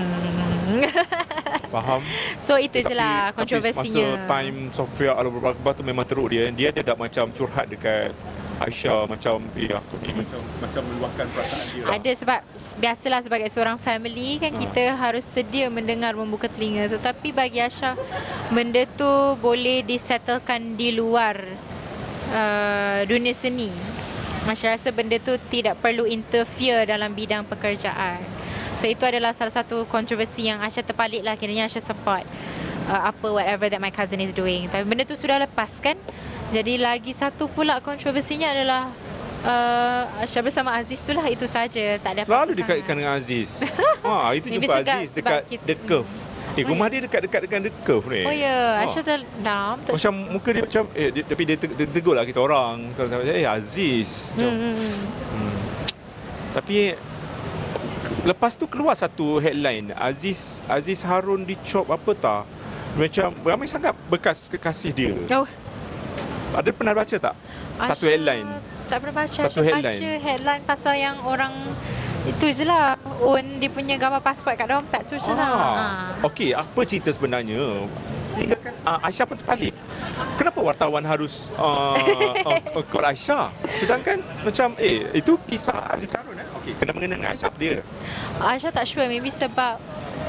Faham. So itu je lah kontroversinya. Masa time Sofia Al-Barakah tu memang teruk dia. Dia ada tak macam curhat dekat Aisyah macam eh aku ni macam macam meluahkan perasaan dia. Ada sebab biasalah sebagai seorang family kan ha. kita harus sedia mendengar, membuka telinga. Tetapi bagi Aisyah benda tu boleh disettlekan di luar uh, dunia seni. Aisyah rasa benda tu tidak perlu interfere dalam bidang pekerjaan. So itu adalah salah satu kontroversi yang Aisyah terpalit lah, kiranya Aisyah support uh, apa whatever that my cousin is doing. Tapi benda tu sudah lepas kan. Jadi lagi satu pula kontroversinya adalah uh, Aisyah bersama Aziz tu lah, itu saja. Tak ada apa-apa. Selalu dikaitkan dengan Aziz. ha, itu jumpa Aziz dekat kita, The Curve. Eh, oh rumah ya? Dia dekat-dekat dengan The Curve ni. Oh ya, yeah. Aisyah ha. dalam. Macam muka dia macam, eh, dia, tapi dia tegur lah kita orang. Eh, Aziz. Macam, hmm. Hmm. Tapi lepas tu keluar satu headline, Aziz Aziz Harun dicop apa tak? Macam ramai sangat bekas kekasih dia. Oh. Ada pernah baca tak? Aisyah satu headline. Tak pernah baca. Satu Aisyah headline. baca headline pasal yang orang itu je lah, own dia punya gambar pasport kat dompet tu je lah. Ah. Okey, apa cerita sebenarnya? Sehingga kan uh, Aisyah pun terpalit. Kenapa wartawan harus uh, uh, call Aisyah? Sedangkan macam eh itu kisah Aziz Harun eh. Okey, kena mengena dengan Aisyah dia. Aisyah tak sure, maybe sebab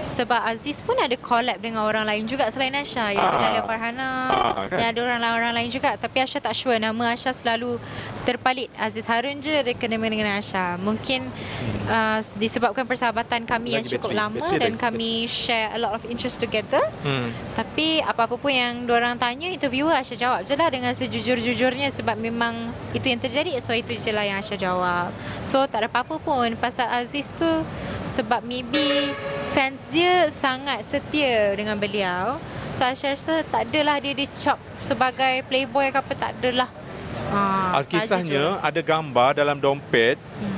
Sebab Aziz pun ada collab dengan orang lain juga selain Asha, iaitu Ah. Dahlia Farhana Ah, kan? dan ada orang-orang lain juga. Tapi Asha tak sure, nama Asha selalu terpalit. Aziz Harun je dia kena dengan Asha. Mungkin uh, disebabkan persahabatan kami yang Lagi cukup bateri. lama Bateri dan lagi. kami share a lot of interest together. Hmm. Tapi apa-apa pun yang diorang tanya, interviewer Asha jawab je lah dengan sejujur-jujurnya, sebab memang itu yang terjadi. So itu je lah yang Asha jawab. So tak ada apa-apa pun pasal Aziz tu, sebab maybe fans dia sangat setia dengan beliau. So Asha rasa tak adalah dia dicap sebagai playboy ke apa, tak adalah. Ha, Alkisahnya ada gambar dalam dompet Hmm.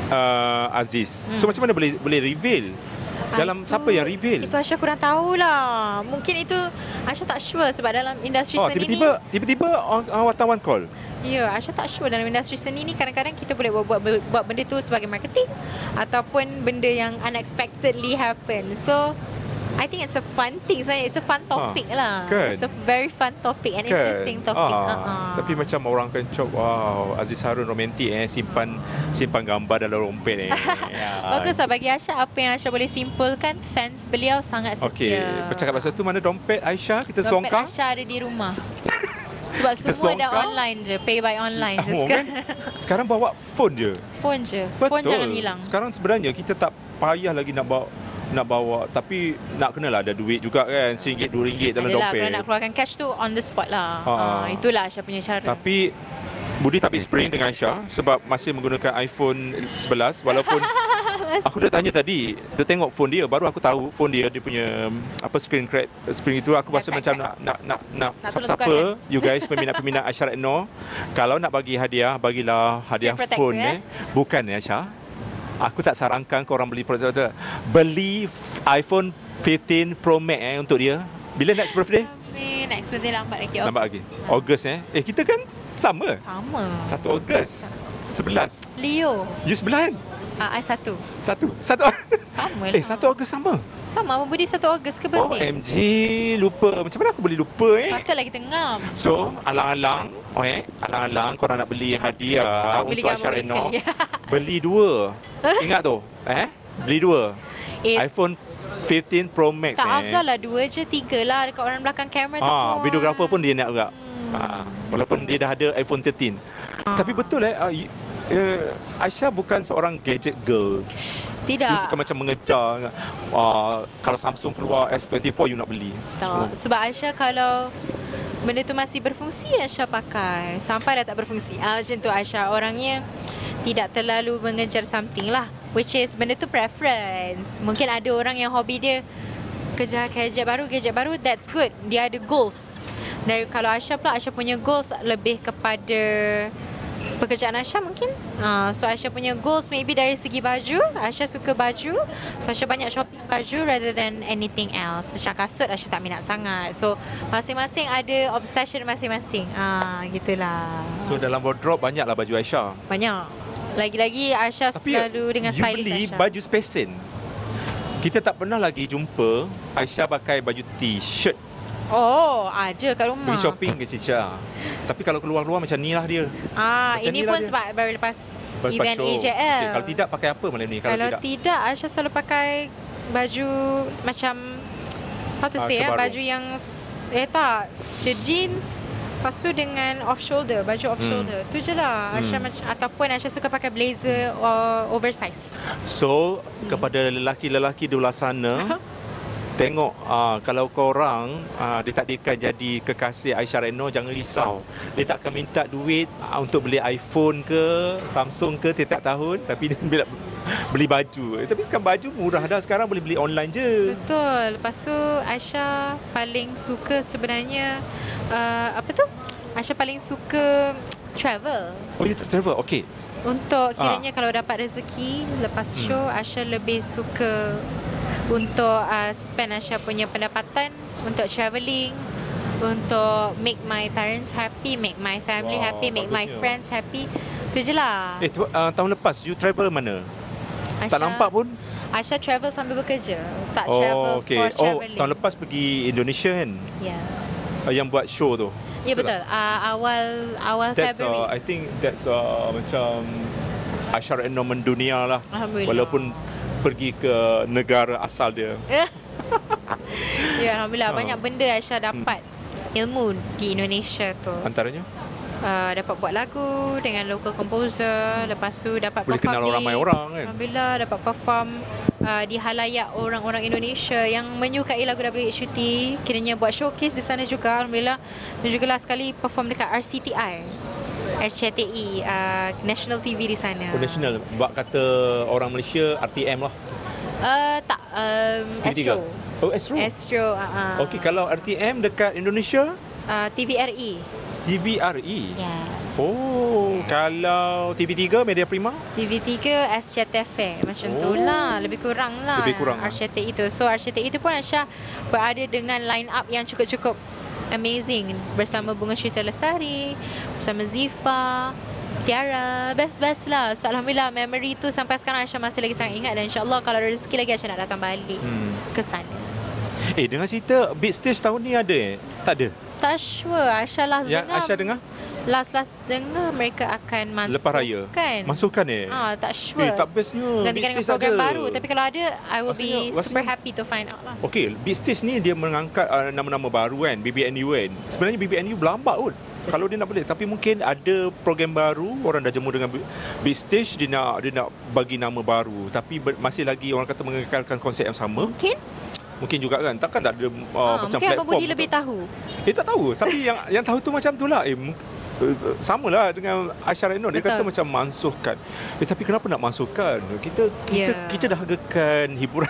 uh, Aziz. So macam mana boleh boleh reveal? Dalam Itu- siapa yang reveal? Itu Asha kurang tahulah. Mungkin itu Asha tak sure sebab dalam industri Oh, seni tiba-tiba ni. tiba-tiba uh, wartawan call. Ya, Asha tak sure dalam industri seni ni kadang-kadang kita boleh buat, buat buat benda tu sebagai marketing ataupun benda yang unexpectedly happen. So I think it's a fun thing. So it's a fun topic Ha, lah. kan? It's a very fun topic and Kan? interesting topic. Ah, Uh-uh. Tapi macam orang kan cop, wow, Aziz Harun romantik eh, simpan simpan gambar dalam dompet eh. Ya. Bagus lah bagi Asha. Apa yang Asha boleh simpulkan, fans beliau sangat setia. Okey, bercakap pasal tu, mana dompet Aisyah? Kita Dompet selongkar. Asha ada di rumah. Sebab Kita semua dah selongkar. online je, pay by online je Oh, kan? sekarang. Sekarang bawa phone je. Phone je. Betul. Phone jangan hilang. Sekarang sebenarnya kita tak payah lagi nak bawa nak bawa, tapi nak kenalah ada duit juga kan, one ringgit dua ringgit dalam Adalah, dompet. kalau nak keluarkan cash tu on the spot lah. Ha. Uh, itulah Asha punya cara. Tapi Budi tak habis spring dengan Aisyah sebab masih menggunakan iPhone eleven, walaupun aku dah tanya tadi, dia tengok phone dia, baru aku tahu phone dia dia punya apa screen crack screen itu. Aku Dah rasa crack, macam crack. nak nak nak nak Nak siapa-siapa tolong you guys peminat-peminat Aisyah Retno, kalau nak bagi hadiah, bagilah hadiah protector, phone eh? eh. Bukan ya Aisyah. Aku tak sarankan korang beli produk tu. Beli f- iPhone fifteen Pro Max eh untuk dia. Bila next birthday? Tapi next birthday lambat lagi. Lambat lagi. Ha. Ogos eh. Eh kita kan sama. Sama. satu Ogos. sebelas. Leo. You sebelahan. Ah, I satu. Satu. Satu. Sama lah. Eh, satu Ogos sama. Sama. Abang Budi satu Ogos ke O birthday? M G, lupa. Macam mana aku boleh lupa eh? Patutlah kita ngam. So, alang-alang, oh eh, alang-alang korang nak beli hadiah Beli untuk kat Aisyah Abang Budi Retno. sekali. Beli dua. Ingat tu, eh? Beli dua. Eh, iPhone fifteen Pro Max tak eh. afdal lah. Dua je, tiga lah dekat orang belakang kamera tu Ah, pun. videographer pun dia nak juga. Hmm. Ah, walaupun dia dah ada iPhone thirteen. Tapi betul eh, uh, uh, Aisyah bukan seorang gadget girl. You Tidak. bukan macam mengejar uh, kalau Samsung keluar S twenty-four you nak beli. Tak. Sebab Aisyah kalau benda tu masih berfungsi, Aisyah pakai. Sampai dah tak berfungsi. Ah, macam tu Aisyah. Orangnya tidak terlalu mengejar something lah. Which is benda tu preference. Mungkin ada orang yang hobi dia kejar gadget baru, gadget baru, that's good. Dia ada goals. Dari kalau Aisyah pula, Aisyah punya goals lebih kepada pekerjaan Aisyah mungkin. Uh, so Aisyah punya goals maybe dari segi baju. Aisyah suka baju. So Aisyah banyak shopping baju rather than anything else. Macam kasut Aisyah tak minat sangat. So masing-masing ada obsession masing-masing. Ah, gitulah. So dalam wardrobe banyaklah baju Aisyah. Banyak. Lagi-lagi Aisyah Tapi selalu dengan you stylist beli Aisyah. baju spesen. Kita tak pernah lagi jumpa Aisyah pakai baju t-shirt. Oh, ada kat rumah. Pergi shopping ke Aisyah. Tapi kalau keluar-keluar macam ni lah dia. Ah, Macam ini ni lah pun dia. sebab baru lepas Lepas event show. A J L. Okay, kalau tidak pakai apa malam ni? Kalau, Kalau tidak. tidak, Aisyah selalu pakai baju macam how to Ah, say ya, kebaru. baju yang s- eh tak, je jeans lepas tu dengan off shoulder, baju off Hmm. shoulder. Tu je lah. Aisyah Hmm. macam ataupun Aisyah suka pakai blazer or oversize. So, kepada lelaki-lelaki di luar sana, tengok uh, kalau korang uh, ditakdirkan jadi kekasih Aisyah Retno, jangan risau. Dia tak akan minta duit uh, untuk beli iPhone ke Samsung ke tiap tahun, tapi dia bila beli baju. Eh, tapi sekarang baju murah dah, sekarang boleh beli online je. Betul. Lepas tu Aisyah paling suka sebenarnya uh, apa tu? Aisyah paling suka travel. Oh, you travel? Okay. Untuk Ah. kiranya kalau dapat rezeki lepas show, Aisyah lebih suka untuk uh, spend Aisyah punya pendapatan untuk travelling, untuk make my parents happy, make my family Wow, happy, make my bagusnya. friends happy. Tu je lah. Eh, tu, uh, tahun lepas you travel mana? Tak Aisyah- nampak pun. Aisyah travel sambil bekerja. Tak travel Oh, okay. for Oh, travelling. tahun lepas pergi Indonesia kan? Ya. Uh, yang buat show tu. Ya betul. Uh, awal awal That's uh, February. I think that's uh, macam Aisyah Retno mendunia lah. Alhamdulillah. Walaupun pergi ke negara asal dia. Ya, Alhamdulillah. Ah. Banyak benda Aisyah dapat ilmu di Indonesia tu. Antaranya Uh, dapat buat lagu dengan local composer. Lepas tu dapat boleh perform kenal di, ramai orang kan. Alhamdulillah dapat perform uh, di halayak orang-orang Indonesia yang menyukai lagu W H U T. Kiranya buat showcase di sana juga, Alhamdulillah. Dan juga last sekali perform dekat R C T I, R C T I, uh, National T V di sana. Oh, national. Buat kata orang Malaysia R T M lah. Uh, tak, um, T V tiga. Astro. Oh, Astro. Astro. Uh, Okey, kalau R T M dekat Indonesia, uh, T V R E. T V R E. Yes. Oh, kalau T V tiga Media Prima? T V tiga S C T F macam oh. tu lah. Lebih kurang lah. Lebih kurang R C T I itu. So R C T I itu pun Aisyah berada dengan line up yang cukup-cukup amazing. Bersama Bunga Syuta Lestari, bersama Zifa, Tiara, best-best lah. So Alhamdulillah memory tu sampai sekarang Aisyah masih lagi sangat ingat. Dan insyaAllah kalau ada rezeki lagi Aisyah nak datang balik hmm. ke sana. Eh, dengar cerita Big Stage tahun ni ada eh? Tak ada? Tak sure. Aisyah last Yang dengar. Aisyah dengar? Last-last dengar mereka akan masukkan. Lepas raya? Masukkan eh? Ah, tak sure. Eh, tak bestnya. Gantikan dengan program ada. baru. Tapi kalau ada, I will Maksudnya, be maksudnya, super happy to find out lah. Okay, Big Stage ni dia mengangkat uh, nama-nama baru kan, B B N U kan. Sebenarnya B B N U berlambat kot kalau dia nak balik. Tapi mungkin ada program baru, orang dah jemu dengan Big Stage, dia nak dia nak bagi nama baru. Tapi ber, masih lagi orang kata mengekalkan konsep yang sama. Mungkin. Mungkin juga kan. Takkan tak ada uh, ha, macam mungkin platform. Abang Budi lebih tahu. Eh, tak tahu. Tapi yang yang tahu tu macam tu lah. Eh, sama lah dengan Aisyah Reno. Dia kata macam mansuhkan. Eh, tapi kenapa nak mansuhkan? Kita kita yeah. kita dah hargakan hiburan.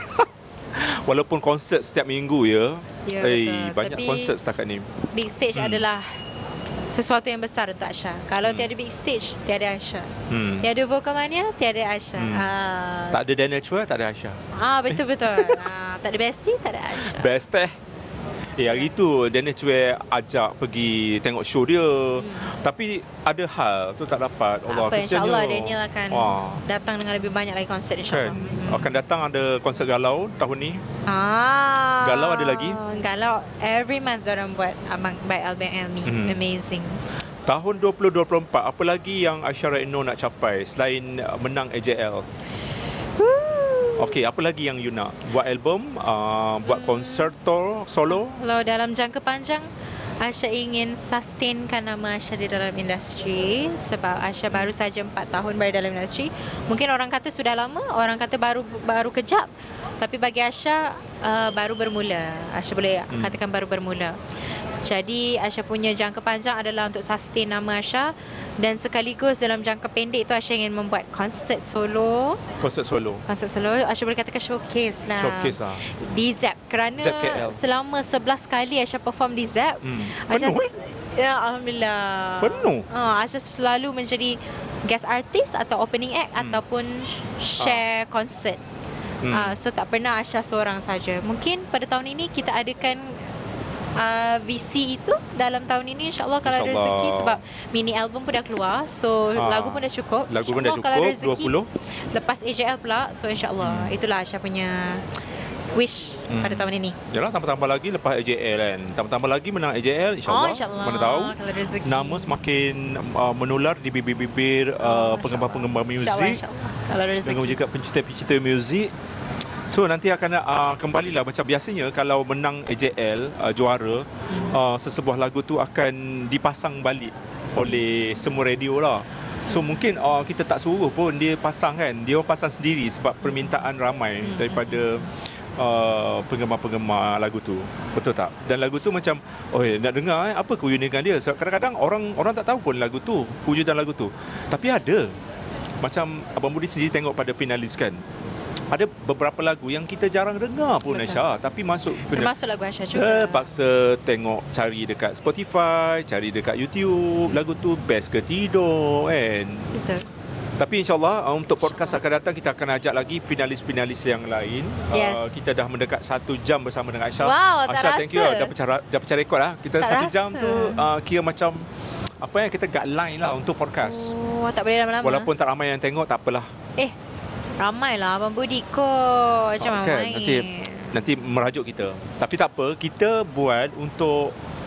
Walaupun konsert setiap minggu ya. Ya, eh, betul. banyak Tapi konsert setakat ni. Big Stage hmm. adalah sesuatu yang besar untuk Aisyah. Kalau hmm. tiada Big Stage, tiada Aisyah. Hmm. Tiada Vocalmania, tiada Aisyah. Hmm. Ah. Tak ada Daniel Chua, tak ada Aisyah. Ah, betul-betul. ah, tak ada Bestie, tak ada Aisyah. Best eh. Eh, hari tu Daniel Chua ajak pergi tengok show dia. Hmm. Tapi ada hal tu tak dapat. Allah, apa, insyaAllah Daniel akan Wah. datang dengan lebih banyak lagi konsert insyaAllah. Kan? Hmm. Akan datang ada konsert Galau tahun ni. Ah. Galau ada lagi? Galau every month diorang buat Abang by Albin Elmi. Hmm. Amazing. Tahun dua ribu dua puluh empat, apa lagi yang Aisyah Reno nak capai selain menang A J L? Okey, apa lagi yang you nak? Buat album, uh, buat hmm. konser solo? Kalau dalam jangka panjang, Aisyah ingin sustainkan nama Aisyah di dalam industri. Sebab Aisyah baru saja empat tahun berada dalam industri. Mungkin orang kata sudah lama, orang kata baru baru kejap. Tapi bagi Aisyah, uh, baru bermula. Aisyah boleh hmm. katakan baru bermula. Jadi Aisyah punya jangka panjang adalah untuk sustain nama Aisyah. Dan sekaligus dalam jangka pendek tu Aisyah ingin membuat konsert solo. Konsert solo? Konsert solo. Aisyah boleh katakan showcase lah. Showcase lah. Di Zap. Kerana Zap K L. selama sebelas kali Aisyah perform di Zap. Hmm. Aisyah, penuh eh? Ya, Alhamdulillah. Penuh? Uh, Aisyah selalu menjadi guest artist atau opening act hmm. ataupun share ah. concert. Hmm. Uh, so tak pernah Aisyah seorang saja. Mungkin pada tahun ini kita adakan uh, visi itu dalam tahun ini insyaAllah kalau insya ada rezeki. Sebab mini album pun dah keluar. So ah. lagu pun dah cukup. Lagu pun dah cukup, kalau ada rezeki, dua puluh. Lepas A J L pula. So insyaAllah hmm. itulah Aisyah punya wish hmm. pada tahun ini. Yalah, tambah-tambah lagi lepas A J L kan. Tambah-tambah lagi menang A J L insyaAllah. Oh, insyaAllah. Mana tahu. Kalau rezeki. Nama semakin uh, menular di bibir-bibir uh, oh, penggemar-penggemar muzik. InsyaAllah, insyaAllah. Kalau rezeki. Dengan juga pencinta-pencinta muzik. So nanti akan uh, kembalilah macam biasanya kalau menang A J L uh, juara, hmm. uh, sesebuah lagu tu akan dipasang balik oleh semua radio lah. So mungkin uh, kita tak suruh pun dia pasang kan. Dia pasang sendiri sebab permintaan ramai hmm. daripada uh, penggemar-penggemar lagu tu. Betul tak? Dan lagu tu macam, oh nak dengar eh, apa keunikan dia. So, kadang-kadang orang orang tak tahu pun lagu tu, wujudan lagu tu. Tapi ada. Macam Abang Budi sendiri tengok pada finalis kan. Ada beberapa lagu yang kita jarang dengar pun Aisyah, tapi masuk termasuk lagu Aisyah juga. Terpaksa tengok, cari dekat Spotify, cari dekat YouTube, hmm. lagu tu best ke tidur kan. Betul. Tapi insyaAllah untuk podcast akan datang kita akan ajak lagi finalis-finalis yang lain. Yes. Uh, kita dah mendekat satu jam bersama dengan Aisyah. Wow, tak Aisyah, rasa. thank you. Dah pecah, dah pecah rekod lah. Kita tak satu rasa. Jam tu uh, kira macam apa yang kita guideline lah untuk podcast. Oh, tak boleh lama-lama. Walaupun tak ramai yang tengok, tak apalah. Eh, ramai lah Abang Budi kot. Macam oh, mana kan? main. Nanti, nanti merajuk kita. Tapi tak apa, kita buat untuk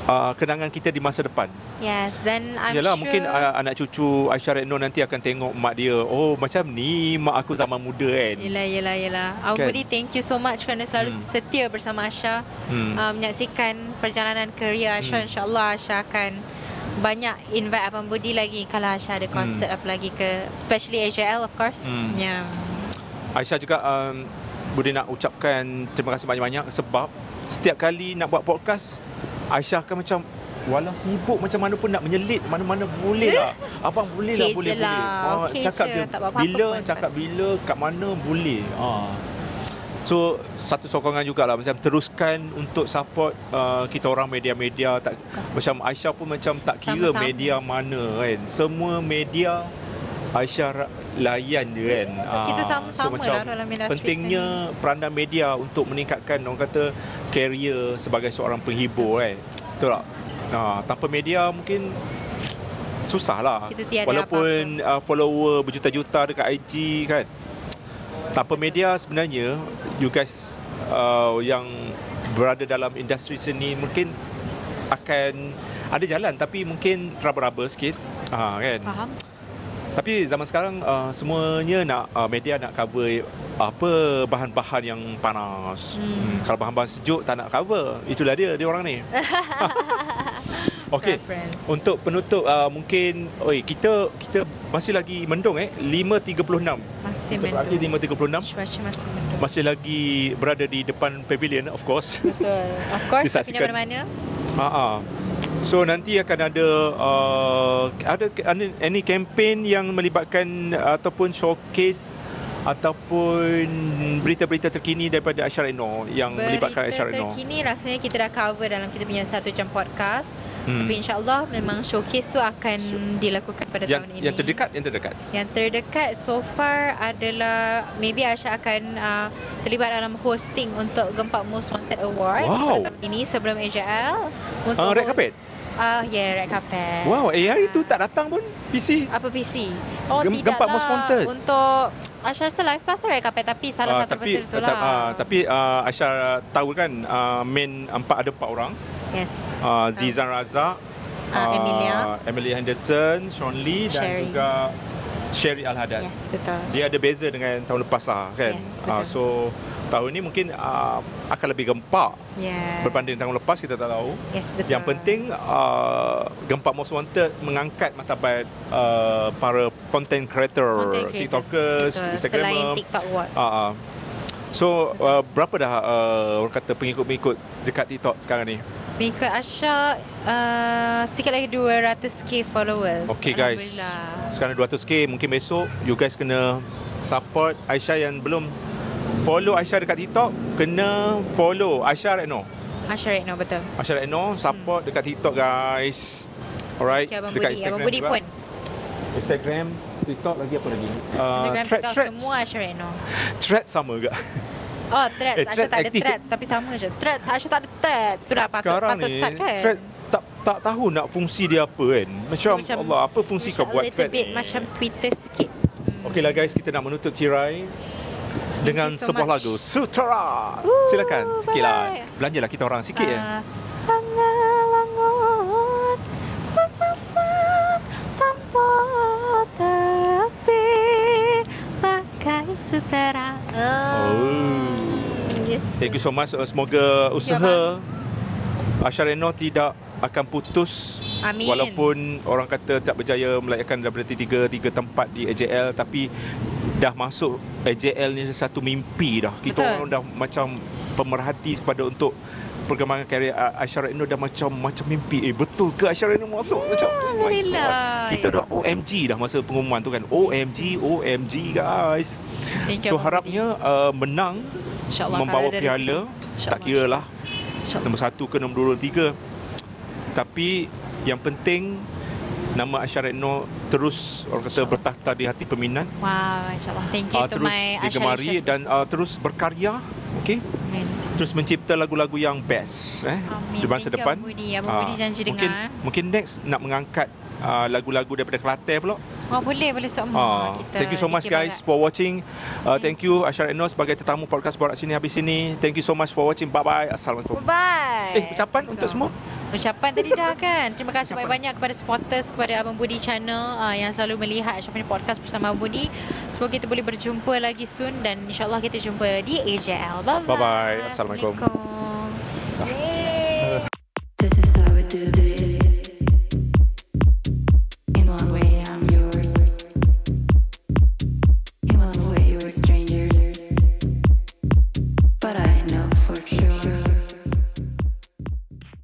uh, kenangan kita di masa depan. Yes, dan I'm Yalah, sure mungkin uh, anak cucu Aisyah Redno nanti akan tengok mak dia, oh macam ni mak aku zaman muda kan. Yelah, yelah, yelah. Our Kan? Budi, thank you so much kerana selalu Hmm. setia bersama Asha. Hmm. Uh, menyaksikan perjalanan kerja Asha. Hmm. InsyaAllah Asha akan banyak invite Abang Budi lagi kalau Asha ada konsert apa lagi ke, especially A J L of course. Hmm. Yeah. Aisyah juga um, Budi nak ucapkan terima kasih banyak-banyak sebab setiap kali nak buat podcast, Aisyah akan macam walau sibuk macam mana pun nak menyelit mana-mana boleh lah. Abang boleh lah, Okay boleh je boleh. lah. Ah, Okay cakap je, je tak buat apa-apa bila, pun cakap pasti. bila, kat mana boleh. Ah. So satu sokongan jugalah macam teruskan untuk support uh, kita orang media-media tak Kasih. macam Aisyah pun macam tak kira Sama-sama. media mana kan. Semua media Aisyah ra- layan je kan. Kita Ah, sama-sama macam lah dalam industri pentingnya peranan media untuk meningkatkan orang kata career sebagai seorang penghibur kan. Betul tak? Ha, tanpa media mungkin susah lah. Kita tiada Walaupun uh, follower berjuta-juta dekat I G kan. Tanpa media sebenarnya you guys uh, yang berada dalam industri seni mungkin akan ada jalan tapi mungkin trouble-trouble sikit. Ha, kan? Faham? Tapi zaman sekarang uh, semuanya nak uh, media nak cover apa bahan-bahan yang panas. Hmm. Hmm, kalau bahan-bahan sejuk tak nak cover. Itulah dia dia orang ni. Okey. Preference. Untuk penutup uh, mungkin oi kita kita masih lagi mendung eh lima tiga puluh enam. Masih Untuk pagi mendung. lima tiga puluh enam. Cuaca masih mendung. Masih lagi berada di depan pavilion of course. Betul. Of course, tak pindah Disaksikan. mana-mana. Ha ah. So nanti akan ada uh, ada ada any campaign yang melibatkan uh, ataupun showcase ataupun berita-berita terkini daripada Aisyah Redno yang melibatkan Aisyah Berita Redno. terkini rasanya kita dah cover dalam kita punya satu jam podcast. Hmm. Tapi insyaAllah memang showcase tu akan dilakukan pada Yang tahun ini. yang terdekat yang terdekat. Yang terdekat so far adalah maybe Aisyah akan uh, terlibat dalam hosting untuk Gempak Most Wanted Awards Wow. pada tahun ini sebelum A J L. Untuk Uh, red host- carpet. Ah, uh, yeah, red carpet. Wow, A I tu Ah. tak datang pun P C. Apa P C? Oh, Gem- tidak Gempak lah. Most Wanted. Untuk Aisyah Star Live Plus red carpet tapi salah Ah, satu tapi betul tu ta- lah. ah, tapi uh, Aisyah tahu kan uh, main empat ada empat orang. yes. Uh, Zizan Razak, Ah, Emilia. Emily Henderson, Sean Lee dan Sherry. juga Sherry Al-Haddad. Yes, betul. Dia ada beza dengan tahun lepas lah kan. Yes, Ah, betul. so tahun ni mungkin uh, akan lebih gempak Yeah. berbanding tahun lepas, kita tak tahu. Yes, betul. Yang penting uh, Gempak Most Wanted mengangkat martabat uh, para content creator, Content creators. TikTokers, Betul. Instagramer. Selain TikTok Awards. Ah, ah. So uh, berapa dah uh, orang kata pengikut-pengikut dekat TikTok sekarang ni? Mika Asha uh, sikit lagi dua ratus k followers. Okay guys, Alhamdulillah. sekarang dua ratus k, mungkin besok you guys kena support Aisyah yang belum follow Aisyah dekat TikTok, kena follow Aisyah Redno. Asha Redno, betul. Aisyah Redno support dekat TikTok guys. Alright, Okay, Abang dekat Budi. Instagram Abang Budi juga. pun. Instagram, TikTok lagi apa lagi? Uh, Instagram, thread, TikTok, threads. semua Asha Redno. Thread sama ke? Oh, threads. Eh, Asha thread tak ada aktif. threads tapi sama je. Threads, Asha tak ada threads. Tu dah patut, Sekarang patut ni start kan? thread tak tak tahu nak fungsi dia apa kan. Macam, Macam- Allah, apa fungsi kau Macam buat a little thread bit ni? macam Twitter sikit. Hmm. Okeylah guys, kita nak menutup tirai dengan you so sebuah much. lagu Sutera. Ooh, Silakan sikitlah. bye-bye. Belanjalah kita orang sikit ya. Ah, Langat-langat berpasang tanpa tepi pakai sutera. Oh. Gitu. Thank you so much. Uh, Semoga usaha Aisyah Redno tidak akan putus. Amin. Walaupun orang kata tak berjaya melayakan daripada tiga tiga tempat di A J L, tapi dah masuk A J L ni satu mimpi dah. Kita Betul. orang dah macam pemerhati pada untuk perkembangan karier Aisyah Redno dah macam macam mimpi. Eh betul ke Aisyah Redno masuk? Macam oh my Alhamdulillah. God. Kita dah O M G dah masa pengumuman tu kan. O M G, O M G guys. Thank you, So Abang harapnya uh, menang, InsyaAllah membawa kalau ada piala. rezeki. Tak InsyaAllah. kira lah InsyaAllah. nombor satu ke nombor dua, tiga. Tapi yang penting nama Aisyah Redno terus orang kata bertakhta di hati peminat. Wow, insyaAllah. Thank you Uh, to terus my Asha digemari Licious dan also. uh, terus berkarya. Okey. Amin. Terus mencipta lagu-lagu yang best eh Amin. di masa Thank you, depan. Abang Budi. Abang Ah, Budi janji mungkin, dengar. Mungkin next nak mengangkat uh, lagu-lagu daripada Kelantan pula. Oh, boleh, boleh semua. Ah, Kita thank you so much fikir guys banyak. for watching. Uh, thank you Aisyah Redno sebagai tetamu podcast Borak Sini Habis Sini. Thank you so much for watching. Bye bye. Assalamualaikum. Bye-bye. Eh, ucapan untuk semua. Ucapan tadi dah kan. Terima kasih banyak-banyak kepada supporters, kepada Abang Budi Channel uh, yang selalu melihat Aisyah punya podcast bersama Abang Budi. Semoga kita boleh berjumpa lagi soon dan insyaAllah kita jumpa di A J L. Bye-bye. Bye-bye. Assalamualaikum. Assalamualaikum.